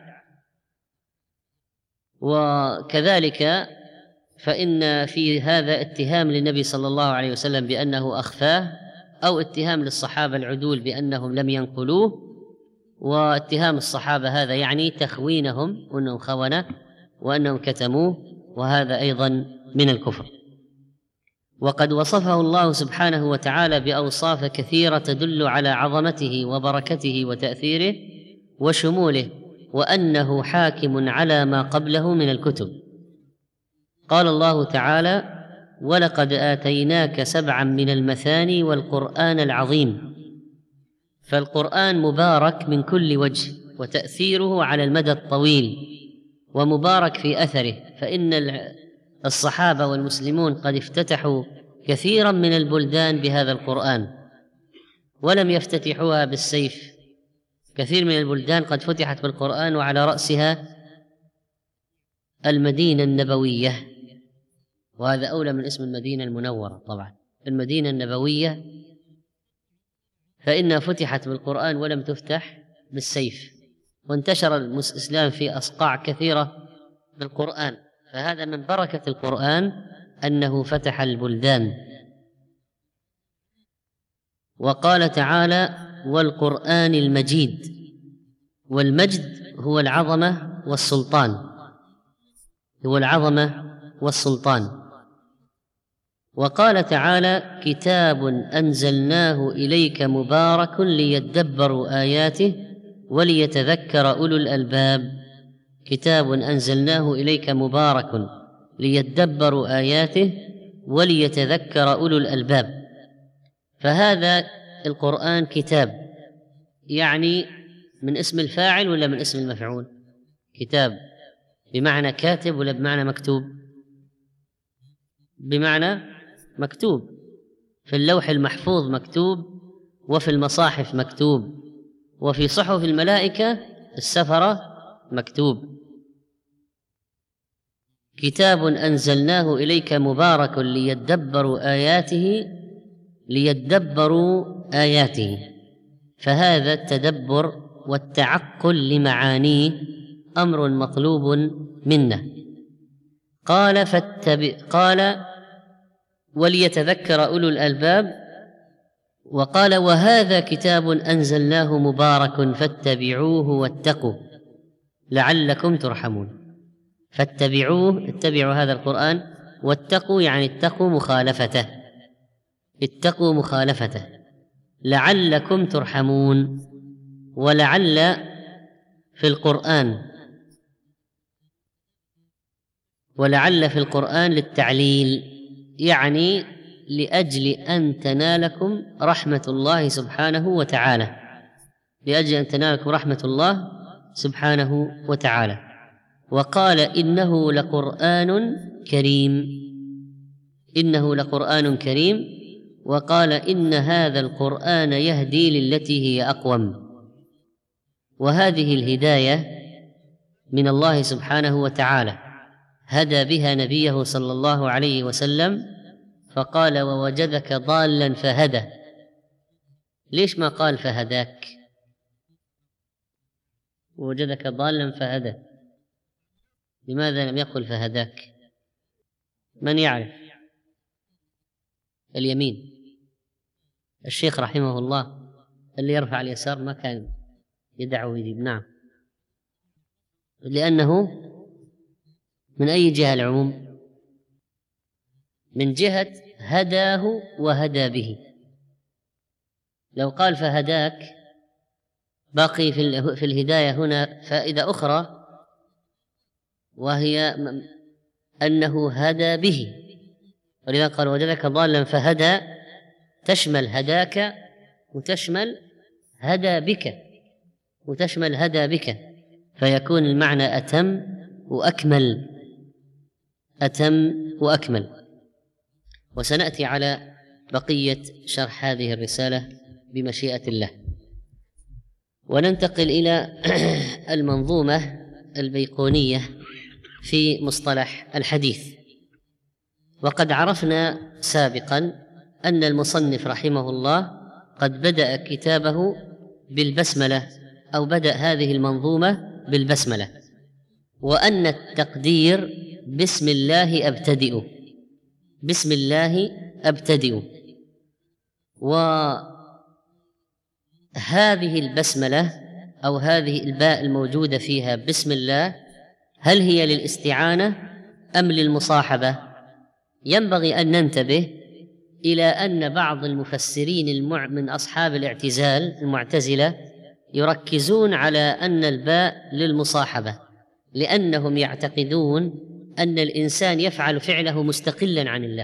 وكذلك فإن في هذا اتهام للنبي صلى الله عليه وسلم بأنه أخفاه، أو اتهام للصحابة العدول بأنهم لم ينقلوه، واتهام الصحابة هذا يعني تخوينهم وأنهم خونة وأنهم كتموه، وهذا أيضا من الكفر. وقد وصفه الله سبحانه وتعالى بأوصاف كثيرة تدل على عظمته وبركته وتأثيره وشموله، وأنه حاكم على ما قبله من الكتب. قال الله تعالى: ولقد آتيناك سبعا من المثاني والقرآن العظيم. فالقرآن مبارك من كل وجه، وتأثيره على المدى الطويل، ومبارك في أثره، فإن الصحابة والمسلمون قد افتتحوا كثيرا من البلدان بهذا القرآن ولم يفتتحوها بالسيف. كثير من البلدان قد فتحت بالقرآن، وعلى رأسها المدينة النبوية، وهذا أولى من اسم المدينة المنورة. طبعا المدينة النبوية فإنها فتحت بالقرآن ولم تفتح بالسيف، وانتشر الإسلام في أصقاع كثيرة بالقرآن. فهذا من بركة القرآن أنه فتح البلدان. وقال تعالى: والقرآن المجيد. والمجد هو العظمة والسلطان، هو العظمة والسلطان. وقال تعالى: كتاب أنزلناه إليك مبارك ليدبروا آياته وليتذكر أولو الألباب. كتاب أنزلناه إليك مبارك ليدبروا آياته وليتذكر أولو الألباب. فهذا القرآن كتاب، يعني من اسم الفاعل ولا من اسم المفعول؟ كتاب بمعنى كاتب ولا بمعنى مكتوب؟ بمعنى مكتوب، في اللوح المحفوظ مكتوب، وفي المصاحف مكتوب، وفي صحف الملائكة السفرة مكتوب. كتاب أنزلناه إليك مبارك ليدبروا آياته ليدبروا آياته فهذا التدبر والتعقل لمعانيه أمر مطلوب منا. قال فاتبع قال وليتذكر أولو الألباب، وقال وهذا كتاب أنزلناه مبارك فاتبعوه واتقوا لعلكم ترحمون. فاتبعوه، اتبعوا هذا القرآن، واتقوا يعني اتقوا مخالفته، اتقوا مخالفته لعلكم ترحمون. ولعل في القرآن ولعل في القرآن للتعليل، يعني لأجل أن تنالكم رحمة الله سبحانه وتعالى، لأجل أن تنالكم رحمة الله سبحانه وتعالى. وقال إنه لقرآن كريم، إنه لقرآن كريم. وقال إن هذا القرآن يهدي للتي هي أقوم. وهذه الهداية من الله سبحانه وتعالى، هدى بها نبيه صلى الله عليه وسلم، فقال ووجدك ضالا فهدى. ليش ما قال فهداك؟ ووجدك ضالا فهدى، لماذا لم يقل فهداك؟ من يعرف؟ اليمين. الشيخ رحمه الله اللي يرفع اليسار ما كان يدعو ويجيب. نعم، لأنه من أي جهة العموم؟ من جهة هداه وهدى به. لو قال فهداك باقي في الهداية هنا فائدة أخرى، وهي أنه هدى به، ولذا قال وجدك ضالا فهدى، تشمل هداك وتشمل هدى بك وتشمل هدى بك، فيكون المعنى أتم وأكمل، أتم وأكمل. وسنأتي على بقية شرح هذه الرسالة بمشيئة الله. وننتقل إلى المنظومة البيقونية في مصطلح الحديث. وقد عرفنا سابقا أن المصنف رحمه الله قد بدأ كتابه بالبسملة، أو بدأ هذه المنظومة بالبسملة، وأن التقدير بسم الله أبتدئ، بسم الله أبتدئ. وهذه البسملة أو هذه الباء الموجودة فيها بسم الله، هل هي للاستعانة أم للمصاحبة؟ ينبغي أن ننتبه إلى أن بعض المفسرين من أصحاب الاعتزال المعتزلة يركزون على أن الباء للمصاحبة، لأنهم يعتقدون أن الإنسان يفعل فعله مستقلا عن الله،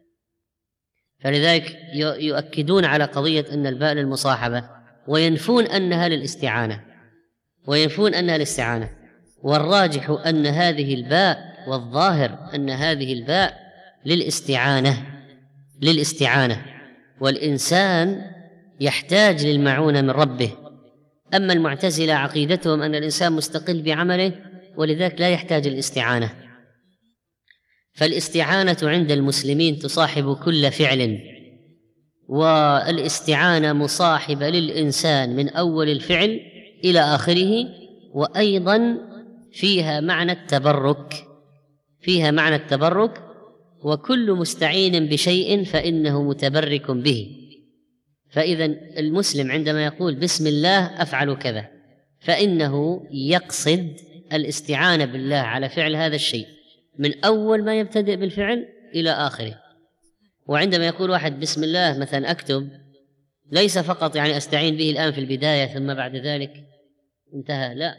فلذلك يؤكدون على قضية أن الباء للمصاحبة، وينفون أنها للاستعانة وينفون أنها للاستعانة. والراجح أن هذه الباء، والظاهر أن هذه الباء للاستعانة للاستعانة والإنسان يحتاج للمعونة من ربه. أما المعتزلة عقيدتهم أن الإنسان مستقل بعمله، ولذلك لا يحتاج الاستعانة. فالاستعانة عند المسلمين تصاحب كل فعل، والاستعانة مصاحبة للإنسان من أول الفعل إلى آخره، وأيضا فيها معنى التبرك فيها معنى التبرك وكل مستعين بشيء فإنه متبرك به. فإذا المسلم عندما يقول بسم الله أفعل كذا، فإنه يقصد الاستعانة بالله على فعل هذا الشيء من أول ما يبتدئ بالفعل إلى آخره. وعندما يقول واحد بسم الله مثلا أكتب، ليس فقط يعني أستعين به الآن في البداية ثم بعد ذلك انتهى، لا،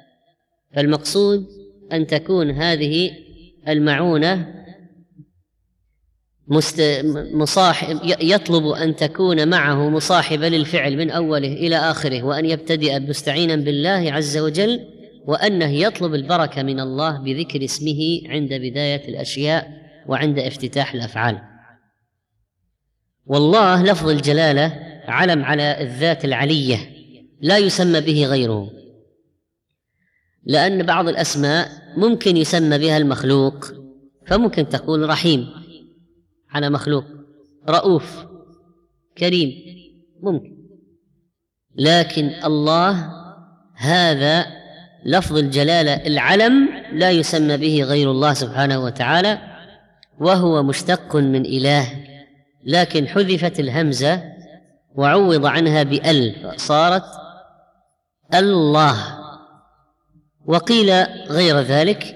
فالمقصود أن تكون هذه المعونة مصاحب يطلب أن تكون معه مصاحبة للفعل من أوله إلى آخره، وأن يبتدئ مستعينا بالله عز وجل، وأنه يطلب البركة من الله بذكر اسمه عند بداية الأشياء وعند افتتاح الأفعال. والله لفظ الجلالة علم على الذات العلية لا يسمى به غيره، لأن بعض الأسماء ممكن يسمى بها المخلوق، فممكن تقول رحيم على مخلوق، رؤوف، كريم، ممكن. لكن الله هذا لفظ الجلالة العلم لا يسمى به غير الله سبحانه وتعالى، وهو مشتق من إله، لكن حذفت الهمزة وعوض عنها بأل فصارت الله. وقيل غير ذلك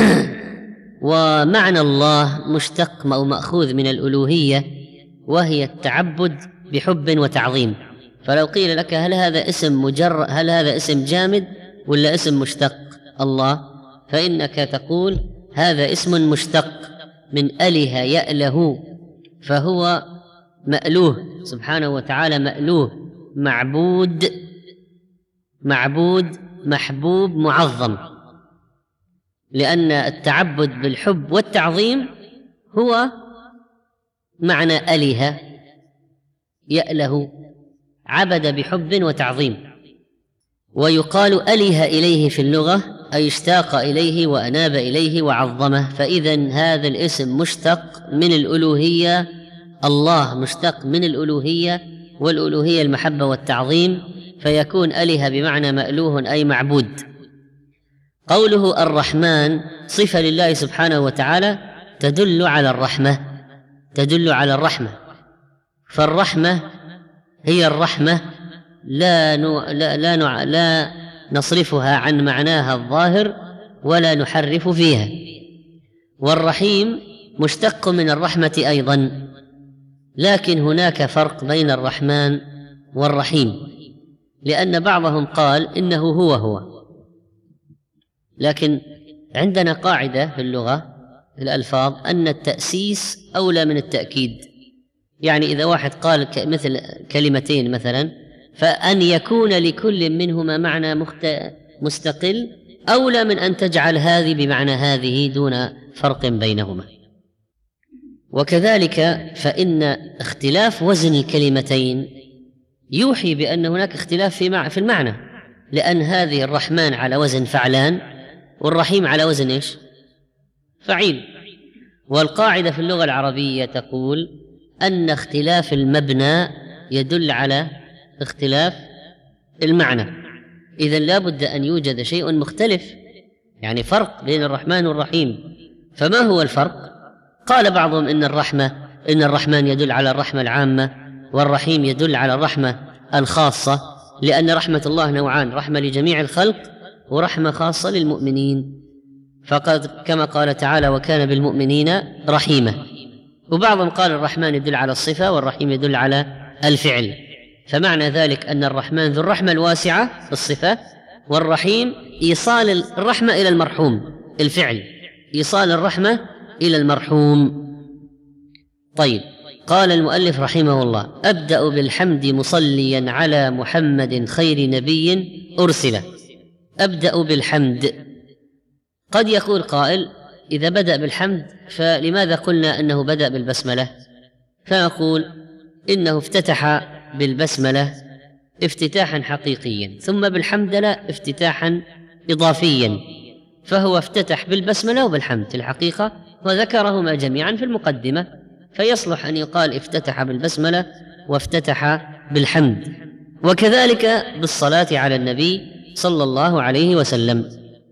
ومعنى الله مشتق أو مأخوذ من الألوهية، وهي التعبد بحب وتعظيم. فلو قيل لك هل هذا اسم مجرد، هل هذا اسم جامد ولا اسم مشتق الله، فإنك تقول هذا اسم مشتق من أله يأله، فهو مألوه سبحانه وتعالى، مألوه، معبود، معبود، محبوب، معظم، لأن التعبد بالحب والتعظيم هو معنى أله يأله، عبد بحب وتعظيم. ويقال أله إليه في اللغة أي اشتاق إليه وأناب إليه وعظمه، فإذن هذا الاسم مشتق من الألوهية، الله مشتق من الألوهية، والألوهية المحبة والتعظيم، فيكون أله بمعنى مألوه أي معبود. قوله الرحمن صفة لله سبحانه وتعالى تدل على الرحمة، تدل على الرحمة، فالرحمة هي الرحمة، لا لا لا, لا نصرفها عن معناها الظاهر ولا نحرف فيها. والرحيم مشتق من الرحمة أيضا، لكن هناك فرق بين الرحمن والرحيم، لأن بعضهم قال إنه هو هو، لكن عندنا قاعدة في اللغة في الألفاظ أن التأسيس أولى من التأكيد. يعني إذا واحد قال مثل كلمتين مثلا، فأن يكون لكل منهما معنى مستقل أولى من أن تجعل هذه بمعنى هذه دون فرق بينهما. وكذلك فإن اختلاف وزن الكلمتين يوحي بأن هناك اختلاف في المعنى، لأن هذه الرحمن على وزن فعلان، والرحيم على وزن إيش؟ فعيل. والقاعدة في اللغة العربية تقول أن اختلاف المبنى يدل على اختلاف المعنى، إذن لا بد أن يوجد شيء مختلف، يعني فرق بين الرحمن والرحيم. فما هو الفرق؟ قال بعضهم إن الرحمة إن الرحمن يدل على الرحمة العامة، والرحيم يدل على الرحمة الخاصة، لأن رحمة الله نوعان، رحمة لجميع الخلق ورحمة خاصة للمؤمنين، فقد كما قال تعالى وكان بالمؤمنين رحيما. وبعضهم قال الرحمن يدل على الصفة والرحيم يدل على الفعل، فمعنى ذلك أن الرحمن ذو الرحمة الواسعة الصفة، والرحيم إيصال الرحمة إلى المرحوم الفعل، إيصال الرحمة إلى المرحوم. طيب، قال المؤلف رحمه الله: أبدأ بالحمد مصليا على محمد خير نبي أرسل. أبدأ بالحمد. قد يقول قائل: إذا بدأ بالحمد فلماذا قلنا أنه بدأ بالبسملة؟ فنقول إنه افتتح بالبسملة افتتاحا حقيقيا، ثم بالحمدلله افتتاحا إضافيا، فهو افتتح بالبسملة وبالحمد في الحقيقة، وذكرهما جميعا في المقدمة، فيصلح أن يقال افتتح بالبسملة وافتتح بالحمد. وكذلك بالصلاة على النبي صلى الله عليه وسلم.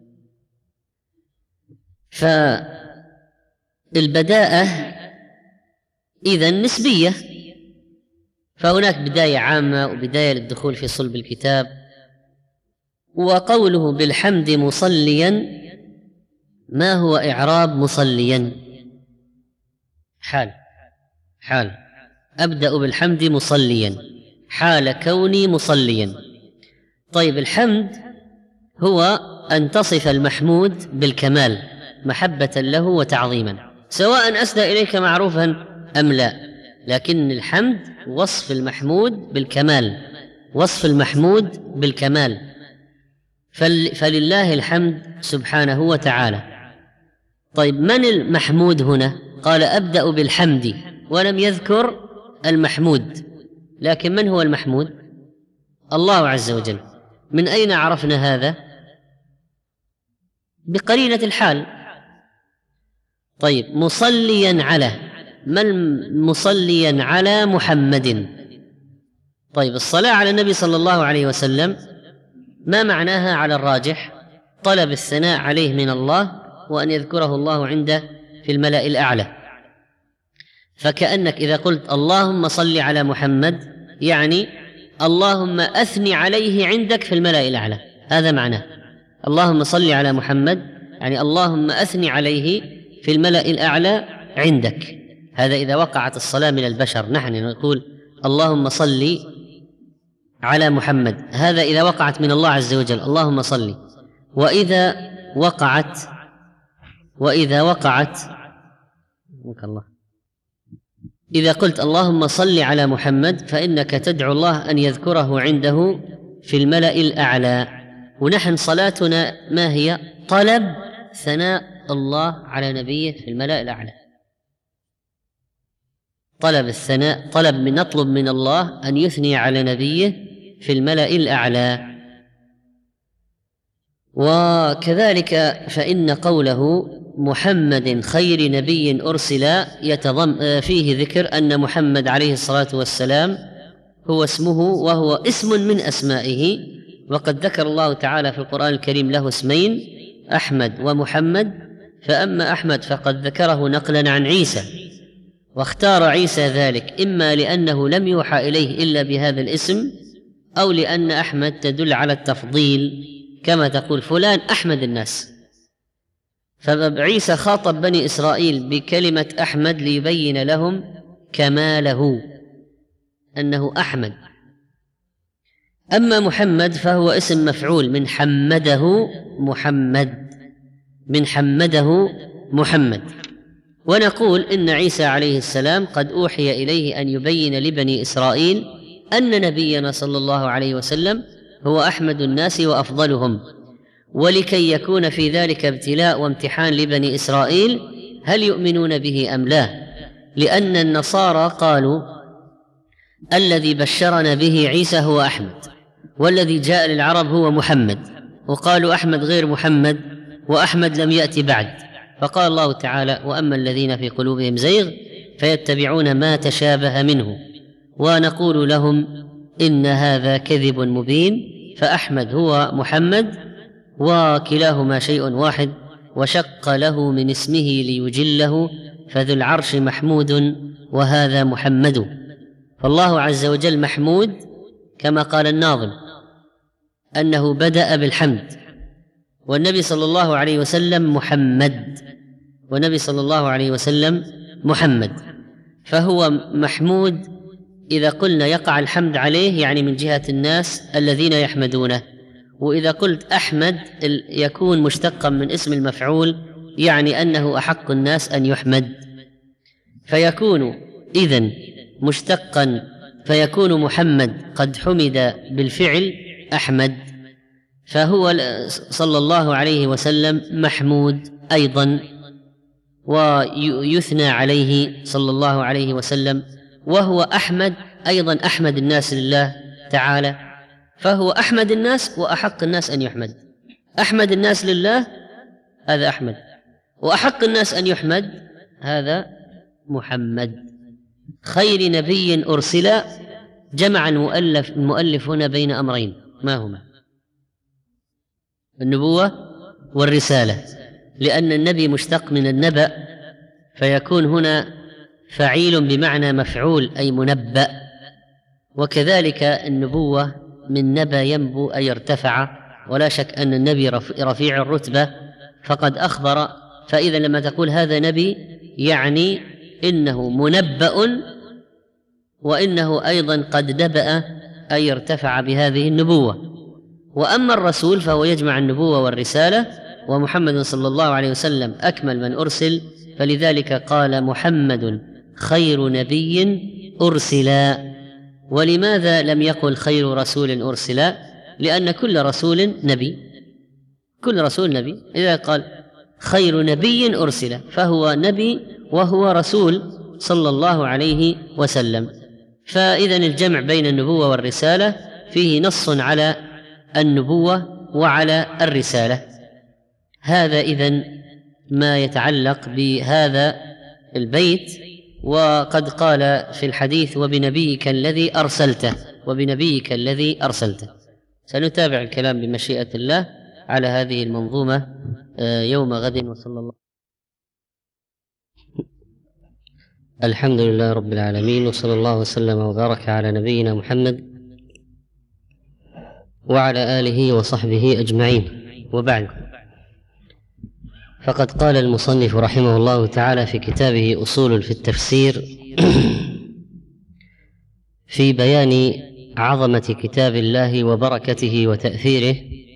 فالبداءة إذن نسبية، فهناك بداية عامة وبداية للدخول في صلب الكتاب. وقوله بالحمد مصليا، ما هو إعراب مصليا؟ حال حال أبدأ بالحمد مصليا، حال كوني مصليا. طيب، الحمد هو أن تصف المحمود بالكمال محبة له وتعظيما، سواء أسدى إليك معروفا أم لا، لكن الحمد وصف المحمود بالكمال، وصف المحمود بالكمال، فلله الحمد سبحانه وتعالى. طيب من المحمود هنا؟ قال أبدأ بالحمد ولم يذكر المحمود، لكن من هو المحمود؟ الله عز وجل. من أين عرفنا هذا؟ بقرينة الحال. طيب مصليا على، من مصليا على محمد؟ طيب الصلاة على النبي صلى الله عليه وسلم ما معناها على الراجح؟ طلب الثناء عليه من الله وأن يذكره الله عنده في الملأ الأعلى. فكأنك إذا قلت اللهم صل على محمد يعني اللهم أثني عليه عندك في الملأ الأعلى، هذا معناه. اللهم صل على محمد يعني اللهم أثني عليه في الملأ الأعلى عندك. هذا إذا وقعت الصلاة من البشر، نحن نقول اللهم صل على محمد، هذا إذا وقعت من الله عز وجل اللهم صل. وإذا وقعت وإذا وقعت الله إذا قلت اللهم صل على محمد فإنك تدعو الله أن يذكره عنده في الملأ الأعلى. ونحن صلاتنا ما هي؟ طلب ثناء الله على نبيه في الملأ الأعلى، طلب الثناء، طلب من نطلب من الله أن يثني على نبيه في الملأ الأعلى. وكذلك فإن قوله محمد خير نبي أرسل يتضم فيه ذكر أن محمد عليه الصلاة والسلام هو اسمه، وهو اسم من أسمائه، وقد ذكر الله تعالى في القرآن الكريم له اسمين أحمد ومحمد. فأما أحمد فقد ذكره نقلا عن عيسى، واختار عيسى ذلك إما لأنه لم يوحى إليه إلا بهذا الاسم، أو لأن أحمد تدل على التفضيل كما تقول فلان أحمد الناس. فعيسى خاطب بني إسرائيل بكلمة أحمد ليبين لهم كماله أنه أحمد. أما محمد فهو اسم مفعول من حمده محمد، من حمده محمد. ونقول إن عيسى عليه السلام قد أوحي إليه أن يبين لبني إسرائيل أن نبينا صلى الله عليه وسلم هو أحمد الناس وأفضلهم، ولكي يكون في ذلك ابتلاء وامتحان لبني إسرائيل هل يؤمنون به أم لا، لأن النصارى قالوا الذي بشرنا به عيسى هو أحمد، والذي جاء للعرب هو محمد، وقالوا أحمد غير محمد وأحمد لم يأتي بعد. فقال الله تعالى وأما الذين في قلوبهم زيغ فيتبعون ما تشابه منه، ونقول لهم إن هذا كذب مبين، فأحمد هو محمد وكلاهما شيء واحد، وشق له من اسمه ليجله، فذو العرش محمود وهذا محمد. فالله عز وجل محمود كما قال الناظم أنه بدأ بالحمد، والنبي صلى الله عليه وسلم محمد، والنبي صلى الله عليه وسلم محمد، فهو محمود. إذا قلنا يقع الحمد عليه يعني من جهة الناس الذين يحمدونه، وإذا قلت أحمد يكون مشتقا من اسم المفعول يعني أنه أحق الناس أن يحمد، فيكون إذن مشتقا، فيكون محمد قد حمد بالفعل أحمد، فهو صلى الله عليه وسلم محمود أيضا ويثنى عليه صلى الله عليه وسلم، وهو أحمد أيضا أحمد الناس لله تعالى، فهو أحمد الناس وأحق الناس أن يحمد. أحمد الناس لله هذا أحمد، وأحق الناس أن يحمد هذا محمد. خير نبي أرسل جمع المؤلف المؤلف هنا بين أمرين، ما هما؟ النبوة والرسالة، لأن النبي مشتق من النبأ فيكون هنا فعيل بمعنى مفعول أي منبأ، وكذلك النبوة من نبأ ينبو أي ارتفع، ولا شك أن النبي رفيع الرتبة فقد أخبر. فإذا لما تقول هذا نبي يعني إنه منبأ، وإنه أيضا قد نبأ أي ارتفع بهذه النبوة. وأما الرسول فهو يجمع النبوة والرسالة، ومحمد صلى الله عليه وسلم أكمل من أرسل، فلذلك قال محمد خير نبي أرسل. ولماذا لم يقل خير رسول أرسل؟ لأن كل رسول نبي، كل رسول نبي. إذا قال خير نبي أرسل فهو نبي وهو رسول صلى الله عليه وسلم. فإذا الجمع بين النبوة والرسالة فيه نص على النبوة وعلى الرسالة. هذا إذن ما يتعلق بهذا البيت. وقد قال في الحديث وبنبيك الذي أرسلته، وبنبيك الذي أرسلته. سنتابع الكلام بمشيئة الله على هذه المنظومة يوم غد. وصلى الله. الحمد لله رب العالمين، وصلى الله وسلم وبارك على نبينا محمد وعلى آله وصحبه أجمعين، وبعد. فقد قال المصنف رحمه الله تعالى في كتابه أصول في التفسير في بيان عظمة كتاب الله وبركته وتأثيره،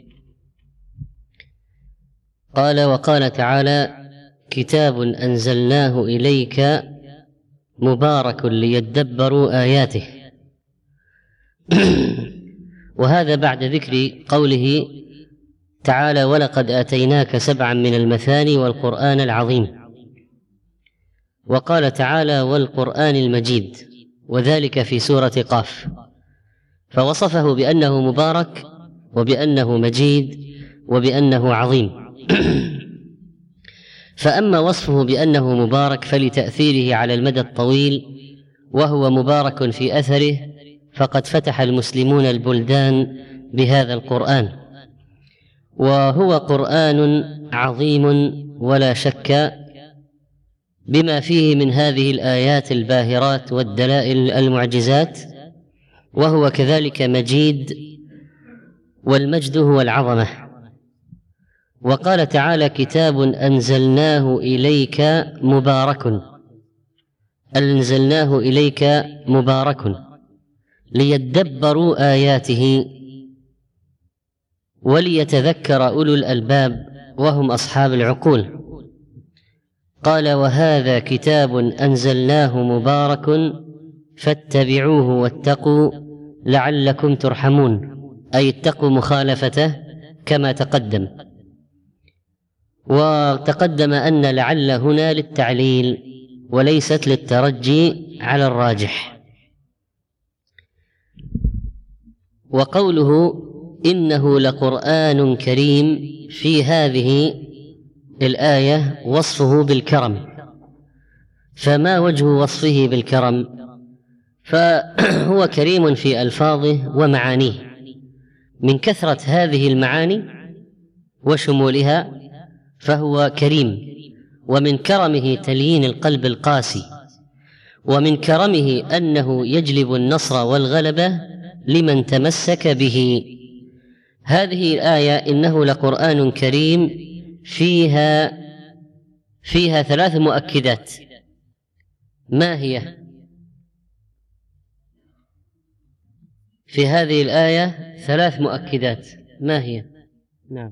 قال: وقال تعالى: كتاب أنزلناه إليك مبارك ليدبروا آياته. وهذا بعد ذكر قوله تعالى: ولقد آتيناك سبعا من المثاني والقرآن العظيم. وقال تعالى: والقرآن المجيد، وذلك في سورة قاف، فوصفه بأنه مبارك وبأنه مجيد وبأنه عظيم. فأما وصفه بأنه مبارك فلتأثيره على المدى الطويل، وهو مبارك في أثره، فقد فتح المسلمون البلدان بهذا القرآن، وهو قرآن عظيم ولا شك بما فيه من هذه الآيات الباهرات والدلائل المعجزات، وهو كذلك مجيد، والمجد هو العظمة. وقال تعالى: كتاب أنزلناه إليك مبارك، أنزلناه إليك مبارك ليدبروا آياته وليتذكر أولو الألباب وهم أصحاب العقول. قال: وهذا كتاب أنزلناه مبارك فاتبعوه واتقوا لعلكم ترحمون، أي اتقوا مخالفته كما تقدم. وتقدم أن لعل هنا للتعليل وليست للترجي على الراجح. وقوله إنه لقرآن كريم في هذه الآية وصفه بالكرم. فما وجه وصفه بالكرم؟ فهو كريم في ألفاظه ومعانيه، من كثرة هذه المعاني وشمولها فهو كريم. ومن كرمه تليين القلب القاسي، ومن كرمه أنه يجلب النصر والغلبة لمن تمسك به. هذه الآية إنه لقرآن كريم فيها فيها ثلاث مؤكدات. ما هي؟ في هذه الآية ثلاث مؤكدات، ما هي؟ نعم.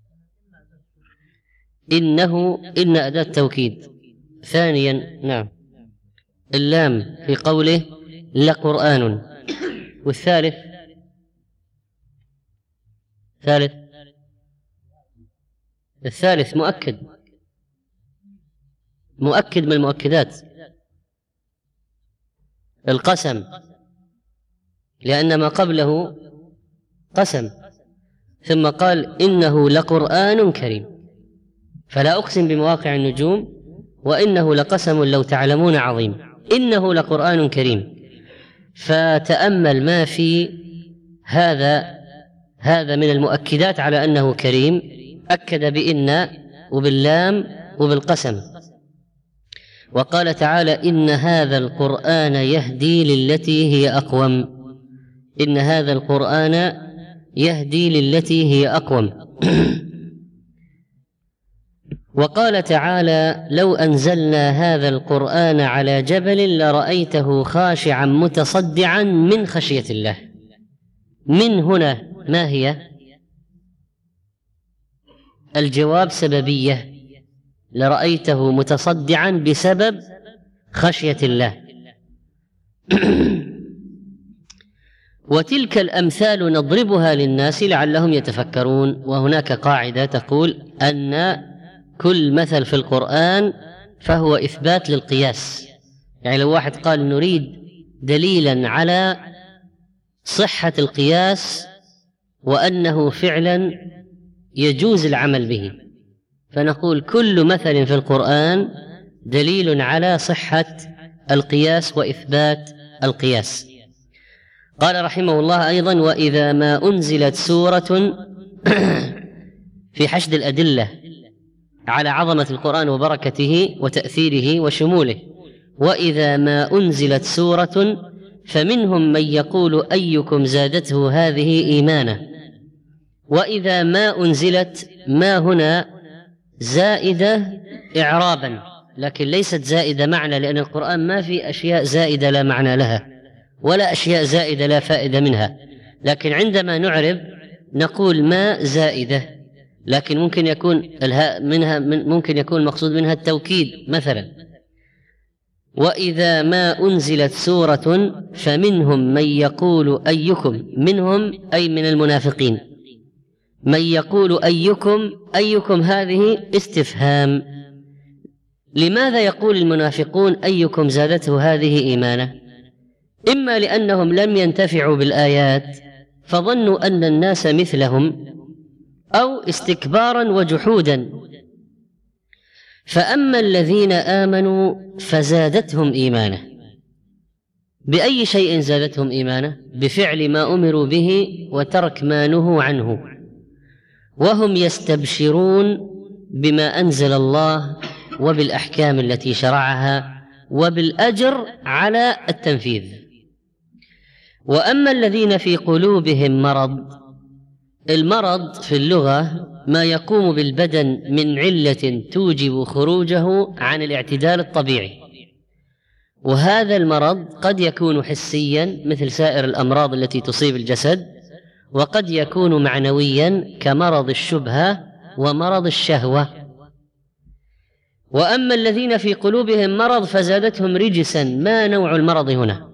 إنه إن أداة توكيد. ثانيا نعم اللام في قوله لقرآن. والثالث ثالث الثالث مؤكد مؤكد من المؤكدات، القسم، لأن ما قبله قسم، ثم قال إنه لقرآن كريم، فلا أقسم بمواقع النجوم وإنه لقسم لو تعلمون عظيم. إنه لقرآن كريم. فتأمل ما في هذا هذا من المؤكدات على أنه كريم، أكد بإن وباللام وبالقسم. وقال تعالى إن هذا القرآن يهدي للتي هي أقوم. إن هذا القرآن يهدي للتي هي أقوم. وقال تعالى لو أنزلنا هذا القرآن على جبل لرأيته خاشعا متصدعا من خشية الله. من هنا ما هي؟ الجواب سببية، لرأيته متصدعا بسبب خشية الله. وتلك الأمثال نضربها للناس لعلهم يتفكرون. وهناك قاعدة تقول أن كل مثل في القرآن فهو إثبات للقياس. يعني لو واحد قال نريد دليلا على صحة القياس وأنه فعلا يجوز العمل به، فنقول كل مثل في القرآن دليل على صحة القياس وإثبات القياس. قال رحمه الله أيضا: وإذا ما أنزلت سورة في حشد الأدلة على عظمة القرآن وبركته وتأثيره وشموله. وإذا ما أنزلت سورة فمنهم من يقول أيكم زادته هذه إيمانا. وإذا ما أنزلت، ما هنا زائدة إعرابا لكن ليست زائدة معنى، لأن القرآن ما في أشياء زائدة لا معنى لها ولا أشياء زائدة لا فائدة منها، لكن عندما نعرب نقول ما زائدة، لكن ممكن يكون منها ممكن يكون المقصود منها التوكيد مثلا. وإذا ما أنزلت سورة فمنهم من يقول أيكم، منهم أي من المنافقين، من يقول أيكم، أيكم هذه استفهام. لماذا يقول المنافقون أيكم زادته هذه إيمانا؟ إما لأنهم لم ينتفعوا بالآيات فظنوا أن الناس مثلهم، أو استكبارا وجحودا. فأما الذين آمنوا فزادتهم إيمانا. بأي شيء زادتهم إيمانا؟ بفعل ما أمروا به وترك ما نهوا عنه، وهم يستبشرون بما أنزل الله وبالأحكام التي شرعها وبالأجر على التنفيذ. وأما الذين في قلوبهم مرض، المرض في اللغة ما يقوم بالبدن من علة توجب خروجه عن الاعتدال الطبيعي، وهذا المرض قد يكون حسيا مثل سائر الأمراض التي تصيب الجسد، وقد يكون معنويا كمرض الشبهة ومرض الشهوة. وأما الذين في قلوبهم مرض فزادتهم رجسا. ما نوع المرض هنا؟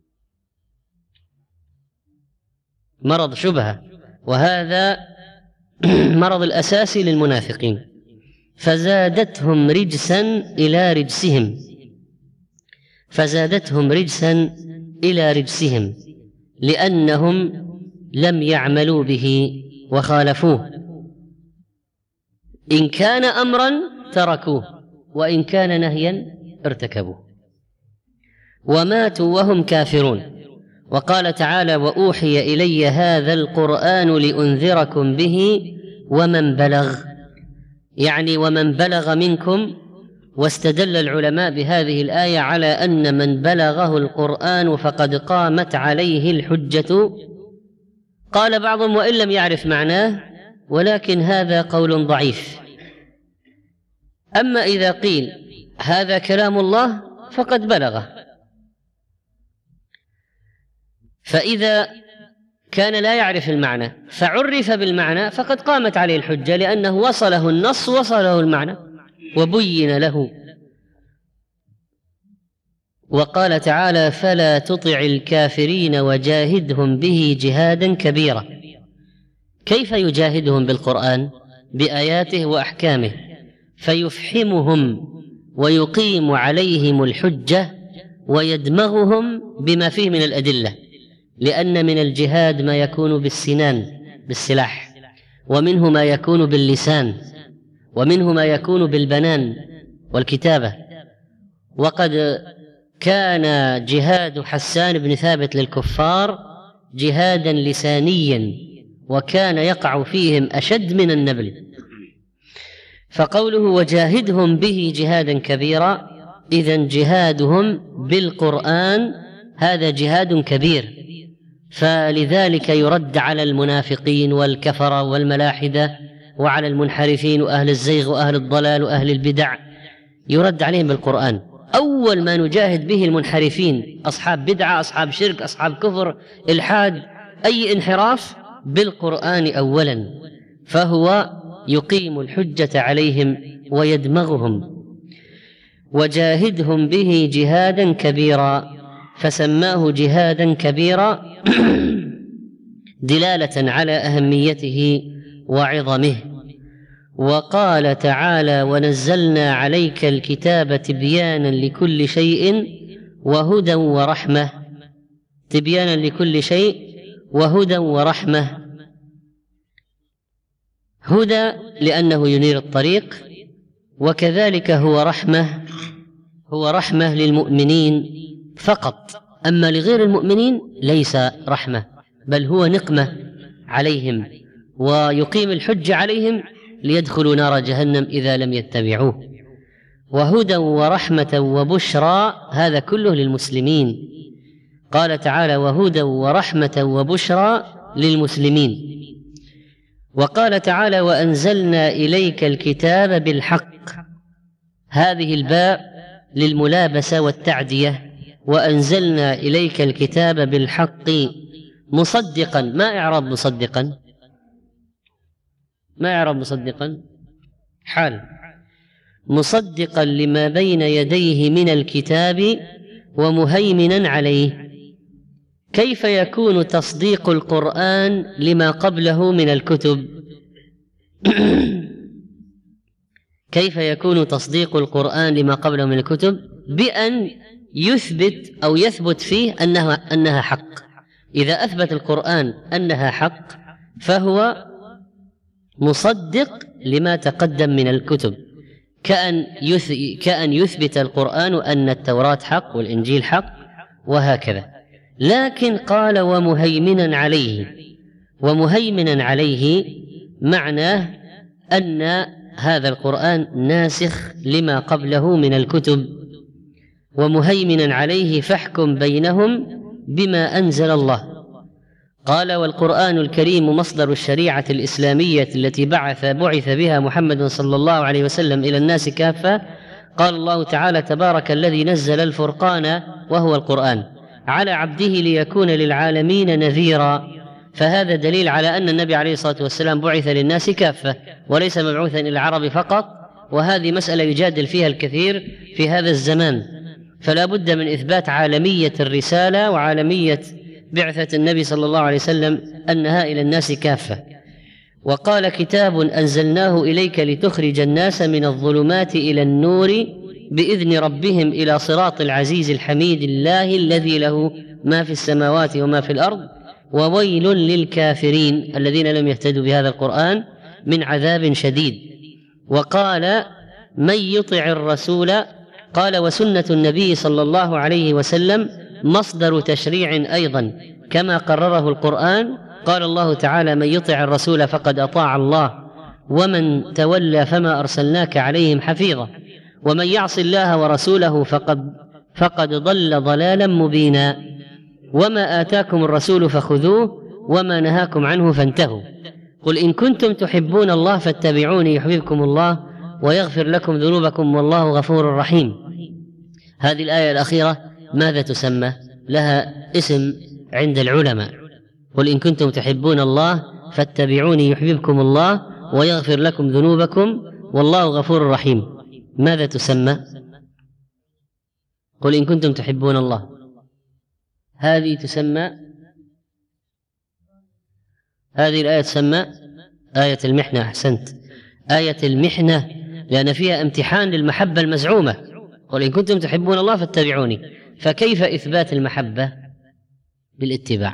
مرض شبهة، وهذا مرض الأساسي للمنافقين. فزادتهم رجسا إلى رجسهم، فزادتهم رجسا إلى رجسهم لأنهم لم يعملوا به وخالفوه. إن كان أمرا تركوه، وإن كان نهيا ارتكبوه، وماتوا وهم كافرون. وقال تعالى: وأوحي إلي هذا القرآن لأنذركم به ومن بلغ، يعني ومن بلغ منكم. واستدل العلماء بهذه الآية على أن من بلغه القرآن فقد قامت عليه الحجة. قال بعضهم: وإن لم يعرف معناه، ولكن هذا قول ضعيف. أما إذا قيل هذا كلام الله فقد بلغه، فإذا كان لا يعرف المعنى فعرف بالمعنى فقد قامت عليه الحجة، لأنه وصله النص وصله المعنى وبين له. وقال تعالى: فلا تطع الكافرين وجاهدهم به جهادا كبيرا. كيف يجاهدهم بالقرآن؟ بآياته وأحكامه، فيفحمهم ويقيم عليهم الحجة ويدمغهم بما فيه من الأدلة، لأن من الجهاد ما يكون بالسنان بالسلاح، ومنه ما يكون باللسان، ومنه ما يكون بالبنان والكتابة. وقد كان جهاد حسان بن ثابت للكفار جهادا لسانيا، وكان يقع فيهم أشد من النبل. فقوله وجاهدهم به جهادا كبيرا، إذن جهادهم بالقرآن هذا جهاد كبير. فلذلك يرد على المنافقين والكفرة والملاحدة وعلى المنحرفين وأهل الزيغ وأهل الضلال وأهل البدع، يرد عليهم بالقرآن. أول ما نجاهد به المنحرفين، أصحاب بدعة، أصحاب شرك، أصحاب كفر، إلحاد، أي انحراف، بالقرآن أولا، فهو يقيم الحجة عليهم ويدمغهم. وجاهدهم به جهادا كبيرا، فسماه جهادا كبيرا دلالة على أهميته وعظمه. وقال تعالى: ونزلنا عليك الكتاب تبيانا لكل شيء وهدى ورحمة. تبيانا لكل شيء وهدى ورحمة. هدى لأنه ينير الطريق، وكذلك هو رحمة، هو رحمة للمؤمنين فقط، أما لغير المؤمنين ليس رحمة، بل هو نقمة عليهم، ويقيم الحج عليهم ليدخلوا نار جهنم إذا لم يتبعوه. وهدى ورحمة وبشرى، هذا كله للمسلمين. قال تعالى: وهدى ورحمة وبشرى للمسلمين. وقال تعالى: وأنزلنا إليك الكتاب بالحق. هذه الباء للملابسة والتعدية. وأنزلنا إليك الكتاب بالحق مصدقا. ما إعراب مصدقا؟ ما إعراب مصدقا؟ حال. مصدقا لما بين يديه من الكتاب ومهيمنا عليه. كيف يكون تصديق القرآن لما قبله من الكتب؟ كيف يكون تصديق القرآن لما قبله من الكتب؟ بأن يثبت أو يثبت فيه أنها, أنها حق. إذا أثبت القرآن أنها حق فهو مصدق لما تقدم من الكتب، كأن كأن يثبت القرآن أن التوراة حق والإنجيل حق وهكذا. لكن قال: ومهيمنا عليه. ومهيمنا عليه معناه أن هذا القرآن ناسخ لما قبله من الكتب. ومهيمنا عليه فاحكم بينهم بما أنزل الله. قال: والقرآن الكريم مصدر الشريعة الإسلامية التي بعث بعث بها محمد صلى الله عليه وسلم إلى الناس كافة. قال الله تعالى: تبارك الذي نزل الفرقان وهو القرآن على عبده ليكون للعالمين نذيرا. فهذا دليل على أن النبي عليه الصلاة والسلام بعث للناس كافة وليس مبعوثا إلى العرب فقط، وهذه مسألة يجادل فيها الكثير في هذا الزمان، فلا بد من إثبات عالمية الرسالة وعالمية بعثة النبي صلى الله عليه وسلم أنها إلى الناس كافة. وقال: كتاب أنزلناه إليك لتخرج الناس من الظلمات إلى النور بإذن ربهم إلى صراط العزيز الحميد الله الذي له ما في السماوات وما في الأرض وويل للكافرين الذين لم يهتدوا بهذا القرآن من عذاب شديد. وقال: من يطع الرسول. قال: وسنة النبي صلى الله عليه وسلم مصدر تشريع أيضا كما قرره القرآن. قال الله تعالى: من يطع الرسول فقد أطاع الله ومن تولى فما أرسلناك عليهم حفيظا ومن يعص الله ورسوله فقد, فقد ضل ضلالا مبينا. وما آتاكم الرسول فخذوه وما نهاكم عنه فانتهوا. قل إن كنتم تحبون الله فاتبعوني يحببكم الله ويغفر لكم ذنوبكم والله غفور رحيم. هذه الآية الأخيرة ماذا تسمى؟ لها اسم عند العلماء. قل إن كنتم تحبون الله فاتبعوني يحببكم الله ويغفر لكم ذنوبكم والله غفور رحيم. ماذا تسمى؟ قل إن كنتم تحبون الله، هذه تسمى، هذه الآية تسمى آية المحنة. أحسنت، آية المحنة، لأن فيها امتحان للمحبة المزعومة. قل إن كنتم تحبون الله فاتبعوني، فكيف إثبات المحبة؟ بالاتباع.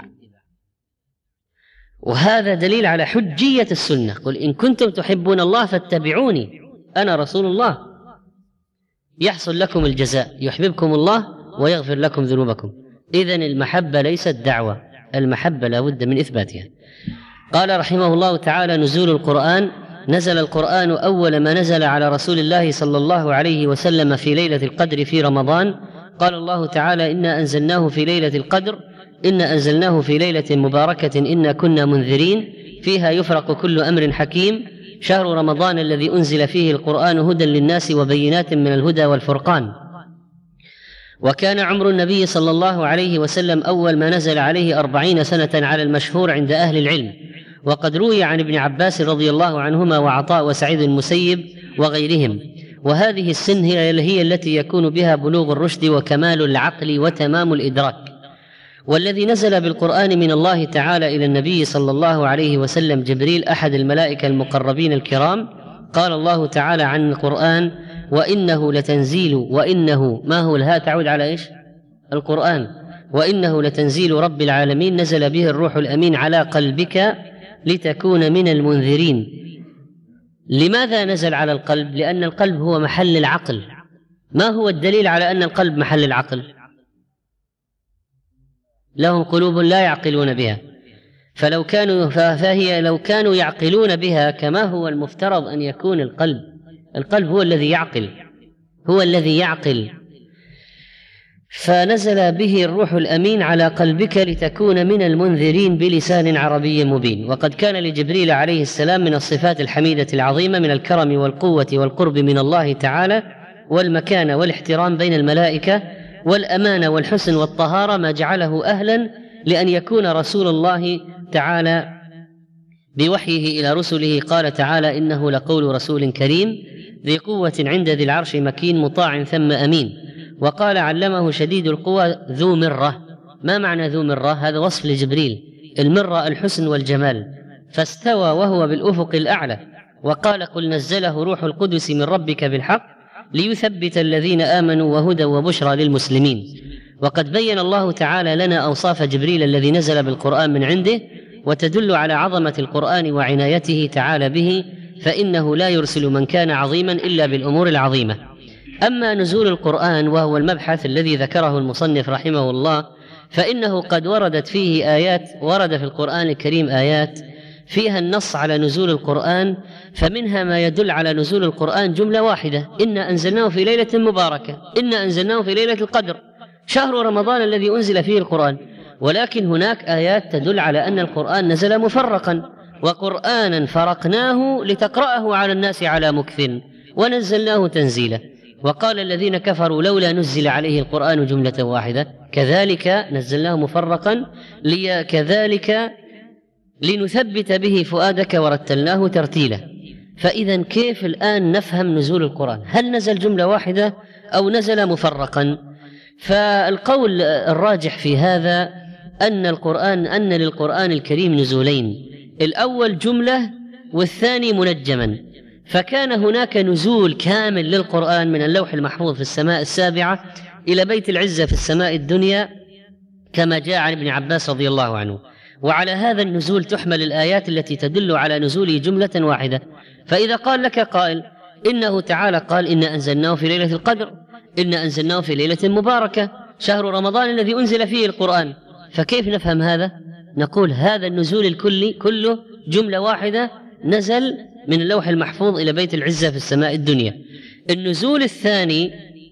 وهذا دليل على حجية السنة. قل إن كنتم تحبون الله فاتبعوني، أنا رسول الله، يحصل لكم الجزاء، يحببكم الله ويغفر لكم ذنوبكم. إذن المحبة ليست دعوة، المحبة لا بد من إثباتها. قال رحمه الله تعالى: نزول القرآن. نزل القرآن أول ما نزل على رسول الله صلى الله عليه وسلم في ليلة القدر في رمضان. قال الله تعالى: إنا أنزلناه في ليلة القدر إنا أنزلناه في ليلة مباركة إنا كنا منذرين فيها يفرق كل أمر حكيم شهر رمضان الذي أنزل فيه القرآن هدى للناس وبينات من الهدى والفرقان. وكان عمر النبي صلى الله عليه وسلم أول ما نزل عليه أربعين سنة على المشهور عند أهل العلم. وقد روي عن ابن عباس رضي الله عنهما وعطاء وسعيد المسيب وغيرهم. وهذه السن هي هي التي يكون بها بلوغ الرشد وكمال العقل وتمام الإدراك. والذي نزل بالقرآن من الله تعالى إلى النبي صلى الله عليه وسلم جبريل أحد الملائكة المقربين الكرام. قال الله تعالى عن القرآن: وإنه لتنزيل، وإنه ما هو الهاء تعود على إيش؟ القرآن. وإنه لتنزيل رب العالمين نزل به الروح الأمين على قلبك لتكون من المنذرين. لماذا نزل على القلب؟ لأن القلب هو محل العقل. ما هو الدليل على أن القلب محل العقل؟ لهم قلوب لا يعقلون بها، فلو كانوا فهي لو كانوا يعقلون بها كما هو المفترض أن يكون القلب. القلب هو الذي يعقل، هو الذي يعقل. فنزل به الروح الأمين على قلبك لتكون من المنذرين بلسان عربي مبين. وقد كان لجبريل عليه السلام من الصفات الحميدة العظيمة من الكرم والقوة والقرب من الله تعالى والمكانة والاحترام بين الملائكة والأمانة والحسن والطهارة، ما جعله أهلا لأن يكون رسول الله تعالى بوحيه إلى رسله. قال تعالى: إنه لقول رسول كريم ذي قوة عند ذي العرش مكين مطاع ثم أمين. وقال: علمه شديد القوى ذو مرة. ما معنى ذو مرة؟ هذا وصف لجبريل، المرة الحسن والجمال. فاستوى وهو بالأفق الأعلى. وقال: قل نزله روح القدس من ربك بالحق ليثبت الذين آمنوا وهدى وبشرى للمسلمين. وقد بين الله تعالى لنا أوصاف جبريل الذي نزل بالقرآن من عنده، وتدل على عظمة القرآن وعنايته تعالى به، فإنه لا يرسل من كان عظيما إلا بالأمور العظيمة. أما نزول القرآن وهو المبحث الذي ذكره المصنف رحمه الله، فإنه قد وردت فيه آيات، ورد في القرآن الكريم آيات فيها النص على نزول القرآن، فمنها ما يدل على نزول القرآن جملة واحدة: إنا أنزلناه في ليلة مباركة، إنا أنزلناه في ليلة القدر، شهر رمضان الذي أنزل فيه القرآن. ولكن هناك آيات تدل على أن القرآن نزل مفرقا: وقرآنا فرقناه لتقرأه على الناس على مكث ونزلناه تنزيلا. وقال الذين كفروا: لولا نزل عليه القرآن جملة واحدة، كذلك نزلناه مفرقا لي كذلك لنثبت به فؤادك ورتلناه ترتيلا. فإذا كيف الآن نفهم نزول القرآن؟ هل نزل جملة واحدة أو نزل مفرقا؟ فالقول الراجح في هذا أن القرآن أن للقرآن الكريم نزولين: الأول جملة والثاني منجما. فكان هناك نزول كامل للقرآن من اللوح المحفوظ في السماء السابعة إلى بيت العزة في السماء الدنيا كما جاء عن ابن عباس رضي الله عنه. وعلى هذا النزول تحمل الآيات التي تدل على نزوله جملة واحدة. فإذا قال لك قائل: إنه تعالى قال: إنا أنزلناه في ليلة القدر، إنا أنزلناه في ليلة مباركة، شهر رمضان الذي أنزل فيه القرآن، فكيف نفهم هذا؟ نقول: هذا النزول الكلي كله جملة واحدة نزل من اللوح المحفوظ إلى بيت العزة في السماء الدنيا. النزول الثاني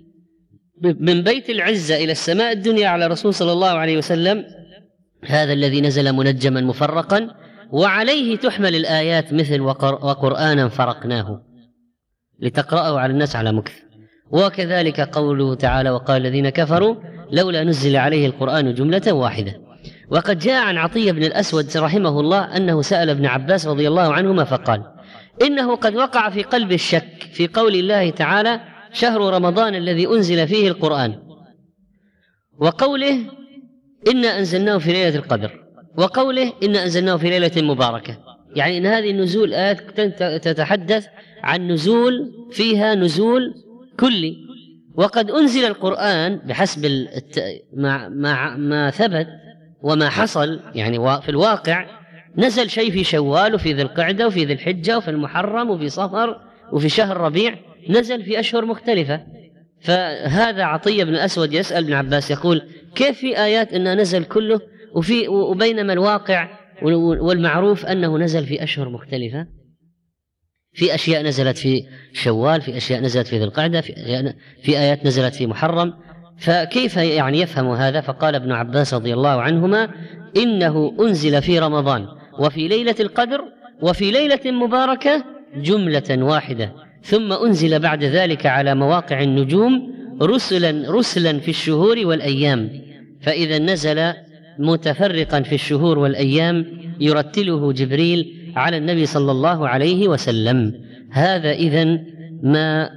من بيت العزة إلى السماء الدنيا على رسول صلى الله عليه وسلم، هذا الذي نزل منجما مفرقا، وعليه تحمل الآيات مثل: وقرآنا فرقناه لتقرأه على الناس على مكث. وكذلك قوله تعالى: وقال الذين كفروا لولا نزل عليه القرآن جملة واحدة. وقد جاء عن عطية بن الأسود رحمه الله أنه سأل ابن عباس رضي الله عنهما فقال: إنه قد وقع في قلب الشك في قول الله تعالى: شهر رمضان الذي أنزل فيه القرآن، وقوله: إنا أنزلناه في ليلة القدر، وقوله: إنا أنزلناه في ليلة مباركة. يعني إن هذه النزول آيات تتحدث عن نزول فيها نزول كلي. وقد أنزل القرآن بحسب الت... ما... ما... ما ثبت وما حصل، يعني في الواقع نزل شيء في شوال وفي ذي القعدة وفي ذي الحجة وفي المحرم وفي صفر وفي شهر ربيع، نزل في أشهر مختلفة. فهذا عطية بن الأسود يسأل ابن عباس يقول: كيف في آيات أنه نزل كله وفي وبينما الواقع والمعروف أنه نزل في أشهر مختلفة؟ في أشياء نزلت في شوال، في أشياء نزلت في ذي القعدة، في, في آيات نزلت في محرم، فكيف يعني يفهم هذا؟ فقال ابن عباس رضي الله عنهما: إنه أنزل في رمضان وفي ليلة القدر وفي ليلة مباركة جملة واحدة، ثم أنزل بعد ذلك على مواقع النجوم رسلا رسلا في الشهور والأيام. فإذا نزل متفرقا في الشهور والأيام يرتله جبريل على النبي صلى الله عليه وسلم. هذا إذن ما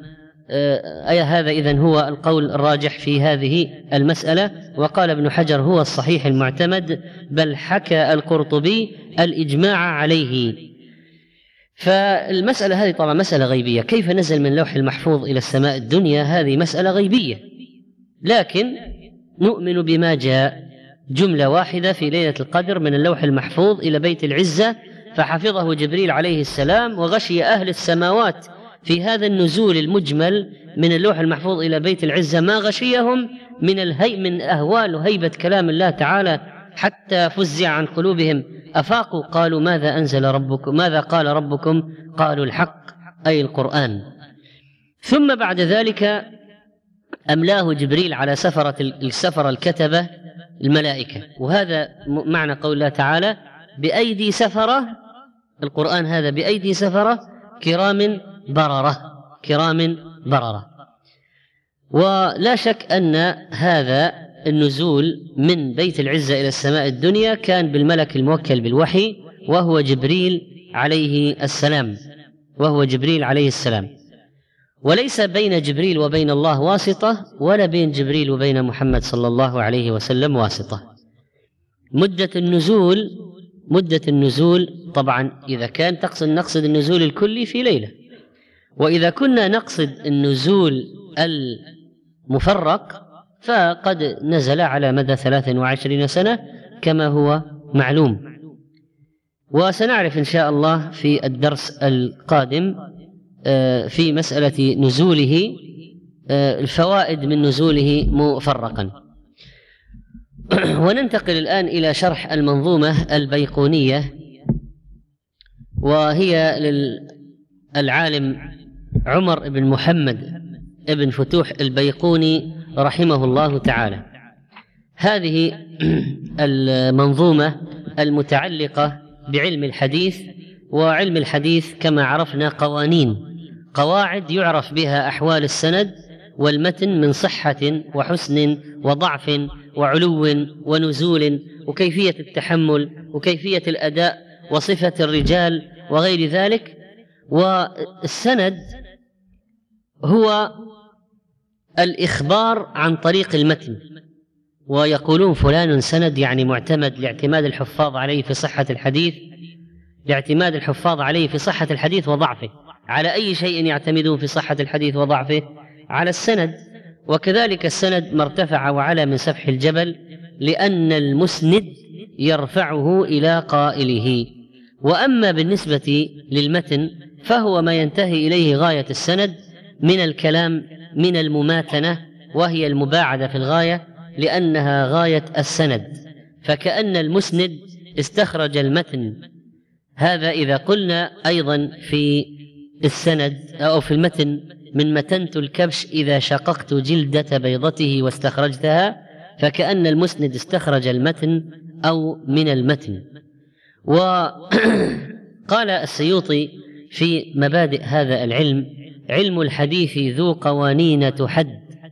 أي هذا إذن هو القول الراجح في هذه المسألة. وقال ابن حجر هو الصحيح المعتمد، بل حكى القرطبي الإجماع عليه. فالمسألة هذه طبعا مسألة غيبية، كيف نزل من لوح المحفوظ إلى السماء الدنيا، هذه مسألة غيبية، لكن نؤمن بما جاء جملة واحدة في ليلة القدر من اللوح المحفوظ إلى بيت العزة، فحفظه جبريل عليه السلام وغشي أهل السماوات في هذا النزول المجمل من اللوح المحفوظ إلى بيت العزة ما غشيهم من الهي من أهوال وهيبة كلام الله تعالى، حتى فزع عن قلوبهم أفاقوا قالوا ماذا أنزل ربكم ماذا قال ربكم قالوا الحق، أي القرآن. ثم بعد ذلك أملاه جبريل على سفرة السفر الكتبة الملائكة، وهذا معنى قول الله تعالى بأيدي سفرة، القرآن هذا بأيدي سفرة كرام بررة كرام بررة. ولا شك أن هذا النزول من بيت العزة إلى السماء الدنيا كان بالملك الموكل بالوحي وهو جبريل عليه السلام وهو جبريل عليه السلام وليس بين جبريل وبين الله واسطة، ولا بين جبريل وبين محمد صلى الله عليه وسلم واسطة. مدة النزول مدة النزول طبعا إذا كان تقصد نقصد النزول الكلي في ليلة، وإذا كنا نقصد النزول المفرق فقد نزل على مدى ثلاث وعشرين سنة كما هو معلوم. وسنعرف إن شاء الله في الدرس القادم في مسألة نزوله الفوائد من نزوله مفرقا. وننتقل الآن إلى شرح المنظومة البيقونية، وهي للعالم عمر بن محمد ابن فتوح البيقوني رحمه الله تعالى. هذه المنظومة المتعلقة بعلم الحديث، وعلم الحديث كما عرفنا قوانين قواعد يعرف بها أحوال السند والمتن من صحة وحسن وضعف وعلو ونزول، وكيفية التحمل وكيفية الأداء وصفة الرجال وغير ذلك. والسند هو الإخبار عن طريق المتن، ويقولون فلان سند يعني معتمد لاعتماد الحفاظ عليه في صحة الحديث لاعتماد الحفاظ عليه في صحة الحديث وضعفه. على أي شيء يعتمدون في صحة الحديث وضعفه؟ على السند. وكذلك السند ما ارتفع وعلى من سفح الجبل، لأن المسند يرفعه إلى قائله. وأما بالنسبة للمتن فهو ما ينتهي إليه غاية السند من الكلام من المماتنة، وهي المباعدة في الغاية لأنها غاية السند، فكأن المسند استخرج المتن. هذا إذا قلنا أيضا في السند أو في المتن من متنت الكبش إذا شققت جلدة بيضته واستخرجتها، فكأن المسند استخرج المتن أو من المتن. وقال السيوطي في مبادئ هذا العلم: علم الحديث ذو قوانين تحد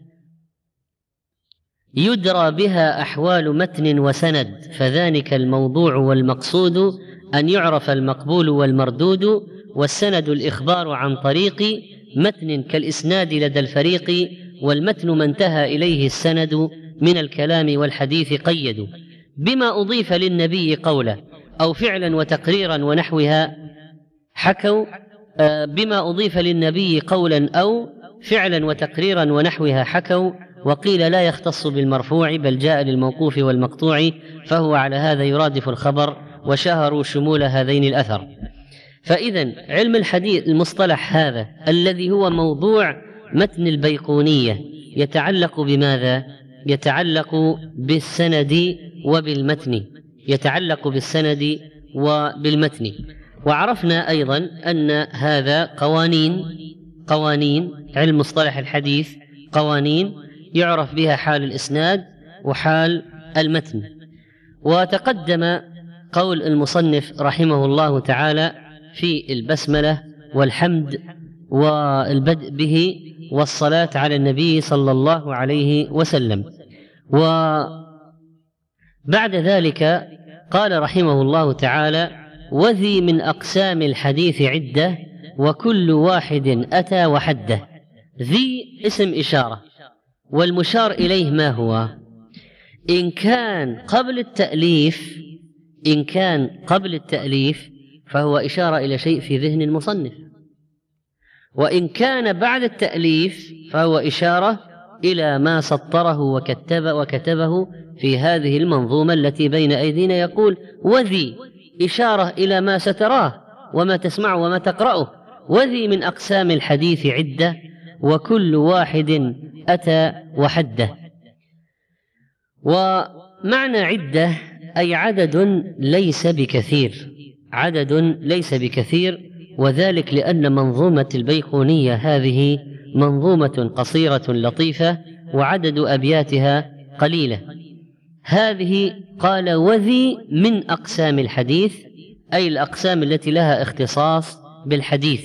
يدرى بها أحوال متن وسند، فذلك الموضوع والمقصود أن يعرف المقبول والمردود، والسند الإخبار عن طريق متن كالإسناد لدى الفريق، والمتن ما انتهى إليه السند من الكلام والحديث قيد بما أضيف للنبي قولا أو فعلا وتقريرا ونحوها حكوا بما أضيف للنبي قولا أو فعلا وتقريرا ونحوها حكوا. وقيل لا يختص بالمرفوع بل جاء للموقوف والمقطوع، فهو على هذا يرادف الخبر، وشهروا شمول هذين الأثر. فإذن علم الحديث المصطلح هذا الذي هو موضوع متن البيقونية يتعلق بماذا؟ يتعلق بالسند وبالمتن يتعلق بالسند وبالمتن. وعرفنا أيضا أن هذا قوانين قوانين علم مصطلح الحديث قوانين يعرف بها حال الإسناد وحال المتن. وتقدم قول المصنف رحمه الله تعالى في البسملة والحمد والبدء به والصلاة على النبي صلى الله عليه وسلم. وبعد ذلك قال رحمه الله تعالى: وذي من أقسام الحديث عدة وكل واحد أتى وحده. ذي اسم إشارة، والمشار إليه ما هو؟ إن كان قبل التأليف إن كان قبل التأليف فهو إشارة إلى شيء في ذهن المصنف، وإن كان بعد التأليف فهو إشارة إلى ما سطره وكتب وكتبه في هذه المنظومة التي بين أيدينا. يقول وذي إشارة إلى ما ستراه وما تسمع وما تقرأه. وذي من أقسام الحديث عدة، وكل واحد أتى وحده. ومعنى عدة أي عدد ليس بكثير، عدد ليس بكثير، وذلك لأن منظومة البيقونية هذه منظومة قصيرة لطيفة وعدد أبياتها قليلة. هذه قال وذي من أقسام الحديث، أي الأقسام التي لها اختصاص بالحديث.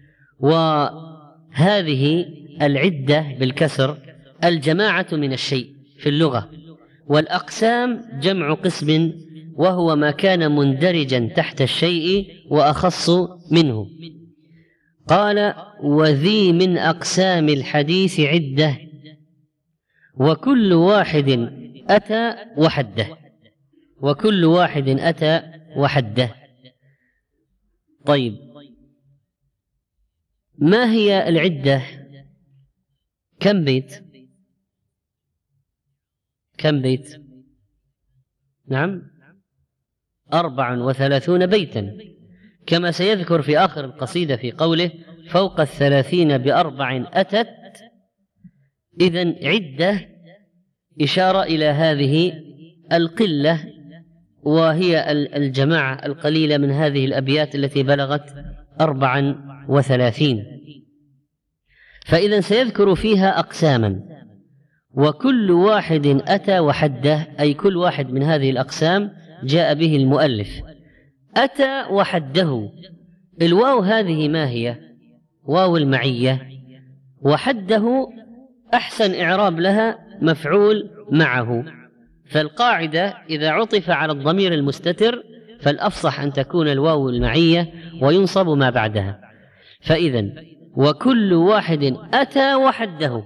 وهذه العدة بالكسر الجماعة من الشيء في اللغة، والأقسام جمع قسم وهو ما كان مندرجا تحت الشيء وأخص منه. قال وذي من أقسام الحديث عدة، وكل واحد أتى وحده، وكل واحد أتى وحده. طيب، ما هي العدة؟ كم بيت؟ كم بيت؟ نعم، أربع وثلاثون بيتا، كما سيذكر في آخر القصيدة في قوله فوق الثلاثين بأربع أتت. إذن عدة إشارة إلى هذه القلة، وهي الجماعة القليلة من هذه الأبيات التي بلغت أربعا وثلاثين. فإذا سيذكر فيها أقساما، وكل واحد أتى وحده، أي كل واحد من هذه الأقسام جاء به المؤلف. أتى وحده، الواو هذه ما هي؟ واو المعية، وحده أحسن إعراب لها مفعول معه. فالقاعدة إذا عطف على الضمير المستتر فالأفصح أن تكون الواو المعية وينصب ما بعدها. فإذن وكل واحد أتى وحده،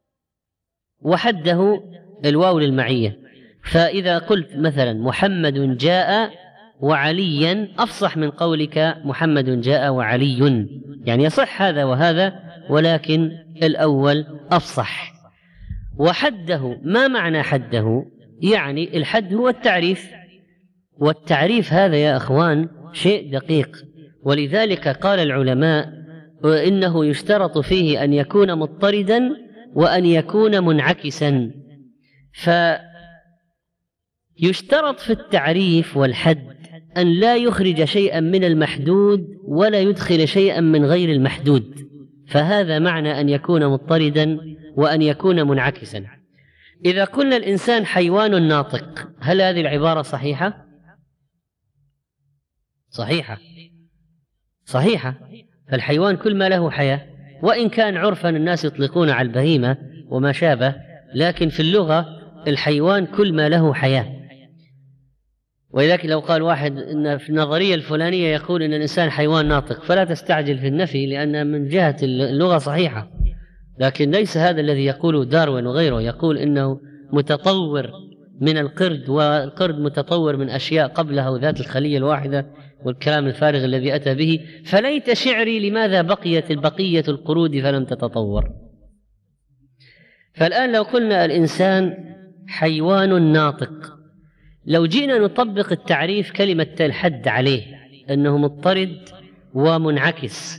وحده الواو للمعية. فإذا قلت مثلا محمد جاء وعليا أفصح من قولك محمد جاء وعلي، يعني يصح هذا وهذا، ولكن الأول أفصح. وحده، ما معنى حده؟ يعني الحد هو التعريف، والتعريف هذا يا أخوان شيء دقيق، ولذلك قال العلماء إنه يشترط فيه أن يكون مضطردا وأن يكون منعكسا. فيشترط في التعريف والحد أن لا يخرج شيئا من المحدود ولا يدخل شيئا من غير المحدود، فهذا معنى أن يكون مضطردا وأن يكون منعكسا. إذا قلنا الإنسان حيوان ناطق، هل هذه العبارة صحيحة؟ صحيحة صحيحة فالحيوان كل ما له حياة، وإن كان عرفا الناس يطلقون على البهيمة وما شابه، لكن في اللغة الحيوان كل ما له حياة. ولذلك لو قال واحد إن في النظرية الفلانية يقول إن الإنسان حيوان ناطق، فلا تستعجل في النفي، لأن من جهة اللغة صحيحة، لكن ليس هذا الذي يقوله داروين وغيره. يقول إنه متطور من القرد، والقرد متطور من أشياء قبله ذات الخلية الواحدة، والكلام الفارغ الذي أتى به. فليت شعري لماذا بقيت البقية القرود فلم تتطور. فالآن لو قلنا الإنسان حيوان ناطق، لو جينا نطبق التعريف كلمة الحد عليه أنه مضطرد ومنعكس،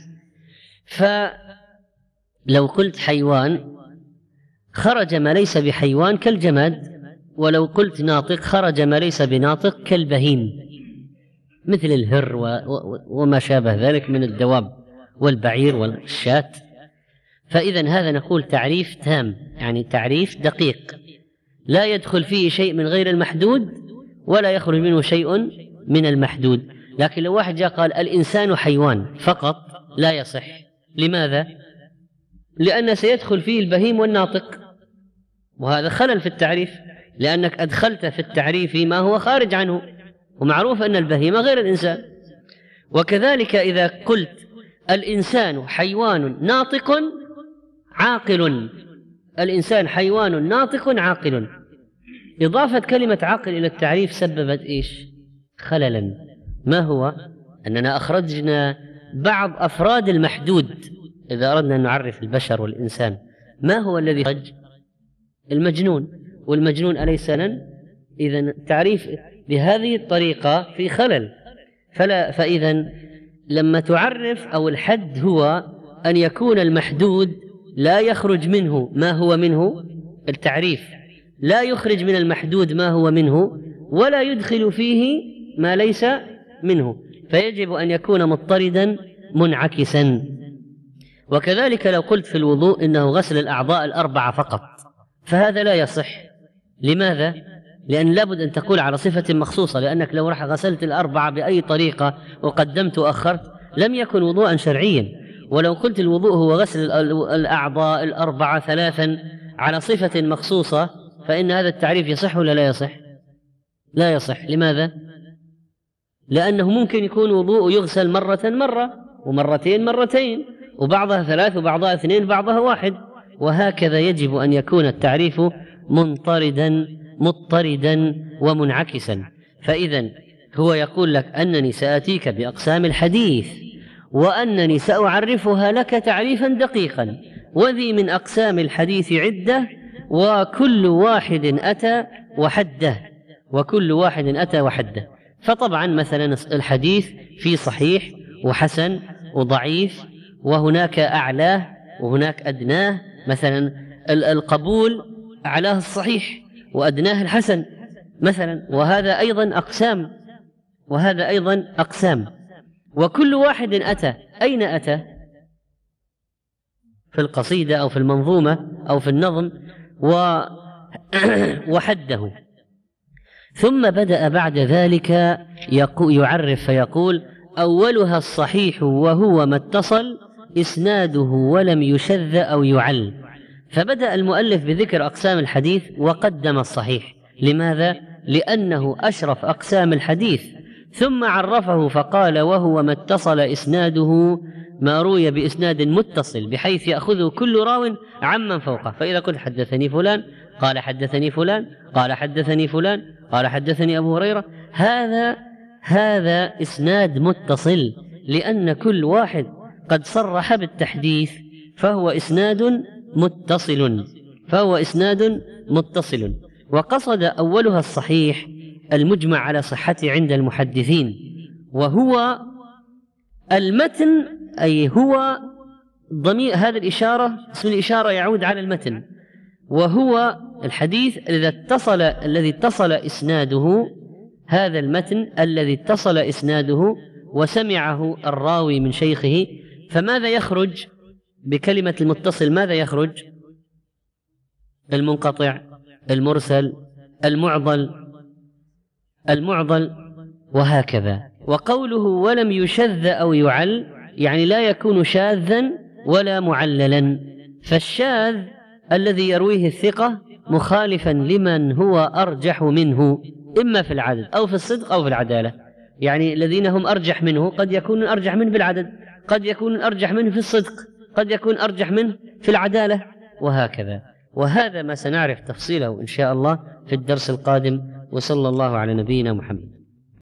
فلو قلت حيوان خرج ما ليس بحيوان كالجماد، ولو قلت ناطق خرج ما ليس بناطق كالبهيم، مثل الهر وما شابه ذلك من الدواب والبعير والشاة. فإذا هذا نقول تعريف تام، يعني تعريف دقيق لا يدخل فيه شيء من غير المحدود ولا يخرج منه شيء من المحدود. لكن لو واحد جاء قال الإنسان حيوان فقط لا يصح. لماذا؟ لأن سيدخل فيه البهيم والناطق، وهذا خلل في التعريف، لأنك أدخلت في التعريف ما هو خارج عنه، ومعروف أن البهيمة غير الإنسان. وكذلك إذا قلت الإنسان حيوان ناطق عاقل، الإنسان حيوان ناطق عاقل. إضافة كلمة عاقل إلى التعريف سببت إيش؟ خللا. ما هو؟ أننا أخرجنا بعض أفراد المحدود. إذا أردنا أن نعرف البشر والإنسان، ما هو الذي خرج؟ المجنون، والمجنون أليس لن؟ إذن تعريف بهذه الطريقة في خلل. فلا فإذن لما تعرف أو الحد هو أن يكون المحدود لا يخرج منه ما هو منه، التعريف لا يخرج من المحدود ما هو منه ولا يدخل فيه ما ليس منه، فيجب أن يكون مضطردا منعكسا. وكذلك لو قلت في الوضوء إنه غسل الأعضاء الأربعة فقط، فهذا لا يصح. لماذا؟ لأن لابد أن تقول على صفة مخصوصة، لأنك لو رح غسلت الأربعة بأي طريقة وقدمت وأخرت لم يكن وضوءا شرعيا. ولو قلت الوضوء هو غسل الأعضاء الأربعة ثلاثا على صفة مخصوصة، فإن هذا التعريف يصح ولا لا يصح؟ لا يصح. لماذا؟ لأنه ممكن يكون وضوء يغسل مرة مرة، ومرتين مرتين، وبعضها ثلاث وبعضها اثنين وبعضها واحد، وهكذا. يجب أن يكون التعريف منطردا مضطردا ومنعكسا. فإذا هو يقول لك أنني سآتيك بأقسام الحديث، وأنني سأعرفها لك تعريفا دقيقا، وذي من أقسام الحديث عدة، وكل واحد أتى وحده، وكل واحد أتى وحده. فطبعا مثلا الحديث في صحيح وحسن وضعيف، وهناك أعلاه وهناك أدناه. مثلا القبول أعلاه الصحيح وأدناه الحسن مثلا، وهذا أيضا أقسام، وهذا أيضا أقسام. وكل واحد أتى، أين أتى؟ في القصيدة أو في المنظومة أو في النظم وحده. ثم بدأ بعد ذلك يعرف فيقول: أولها الصحيح وهو ما اتصل إسناده ولم يشذ أو يعل. فبدأ المؤلف بذكر أقسام الحديث وقدم الصحيح. لماذا؟ لأنه أشرف أقسام الحديث، ثم عرفه فقال: وهو ما اتصل إسناده، ما روي بإسناد متصل بحيث يأخذه كل راو عمن فوقه. فإذا قلت حدثني فلان قال حدثني فلان قال حدثني فلان قال حدثني أبو هريرة، هذا هذا إسناد متصل، لأن كل واحد قد صرح بالتحديث، فهو إسناد متصل فهو إسناد متصل. وقصد أولها الصحيح المجمع على صحته عند المحدثين، وهو المتن، أي هو ضمير هذه الإشارة، اسم الإشارة يعود على المتن، وهو الحديث الذي اتصل الذي اتصل إسناده، هذا المتن الذي اتصل إسناده وسمعه الراوي من شيخه. فماذا يخرج بكلمة المتصل؟ ماذا يخرج؟ المنقطع، المرسل، المعضل المعضل وهكذا. وقوله ولم يشذ أو يعل يعني لا يكون شاذا ولا معللا. فالشاذ الذي يرويه الثقة مخالفا لمن هو أرجح منه، إما في العدد أو في الصدق أو في العدالة. يعني الذين هم أرجح منه قد يكون أرجح منه بالعدد، قد يكون أرجح منه في الصدق، قد يكون أرجح منه في العدالة، وهكذا. وهذا ما سنعرف تفصيله إن شاء الله في الدرس القادم. وصلى الله على نبينا محمد.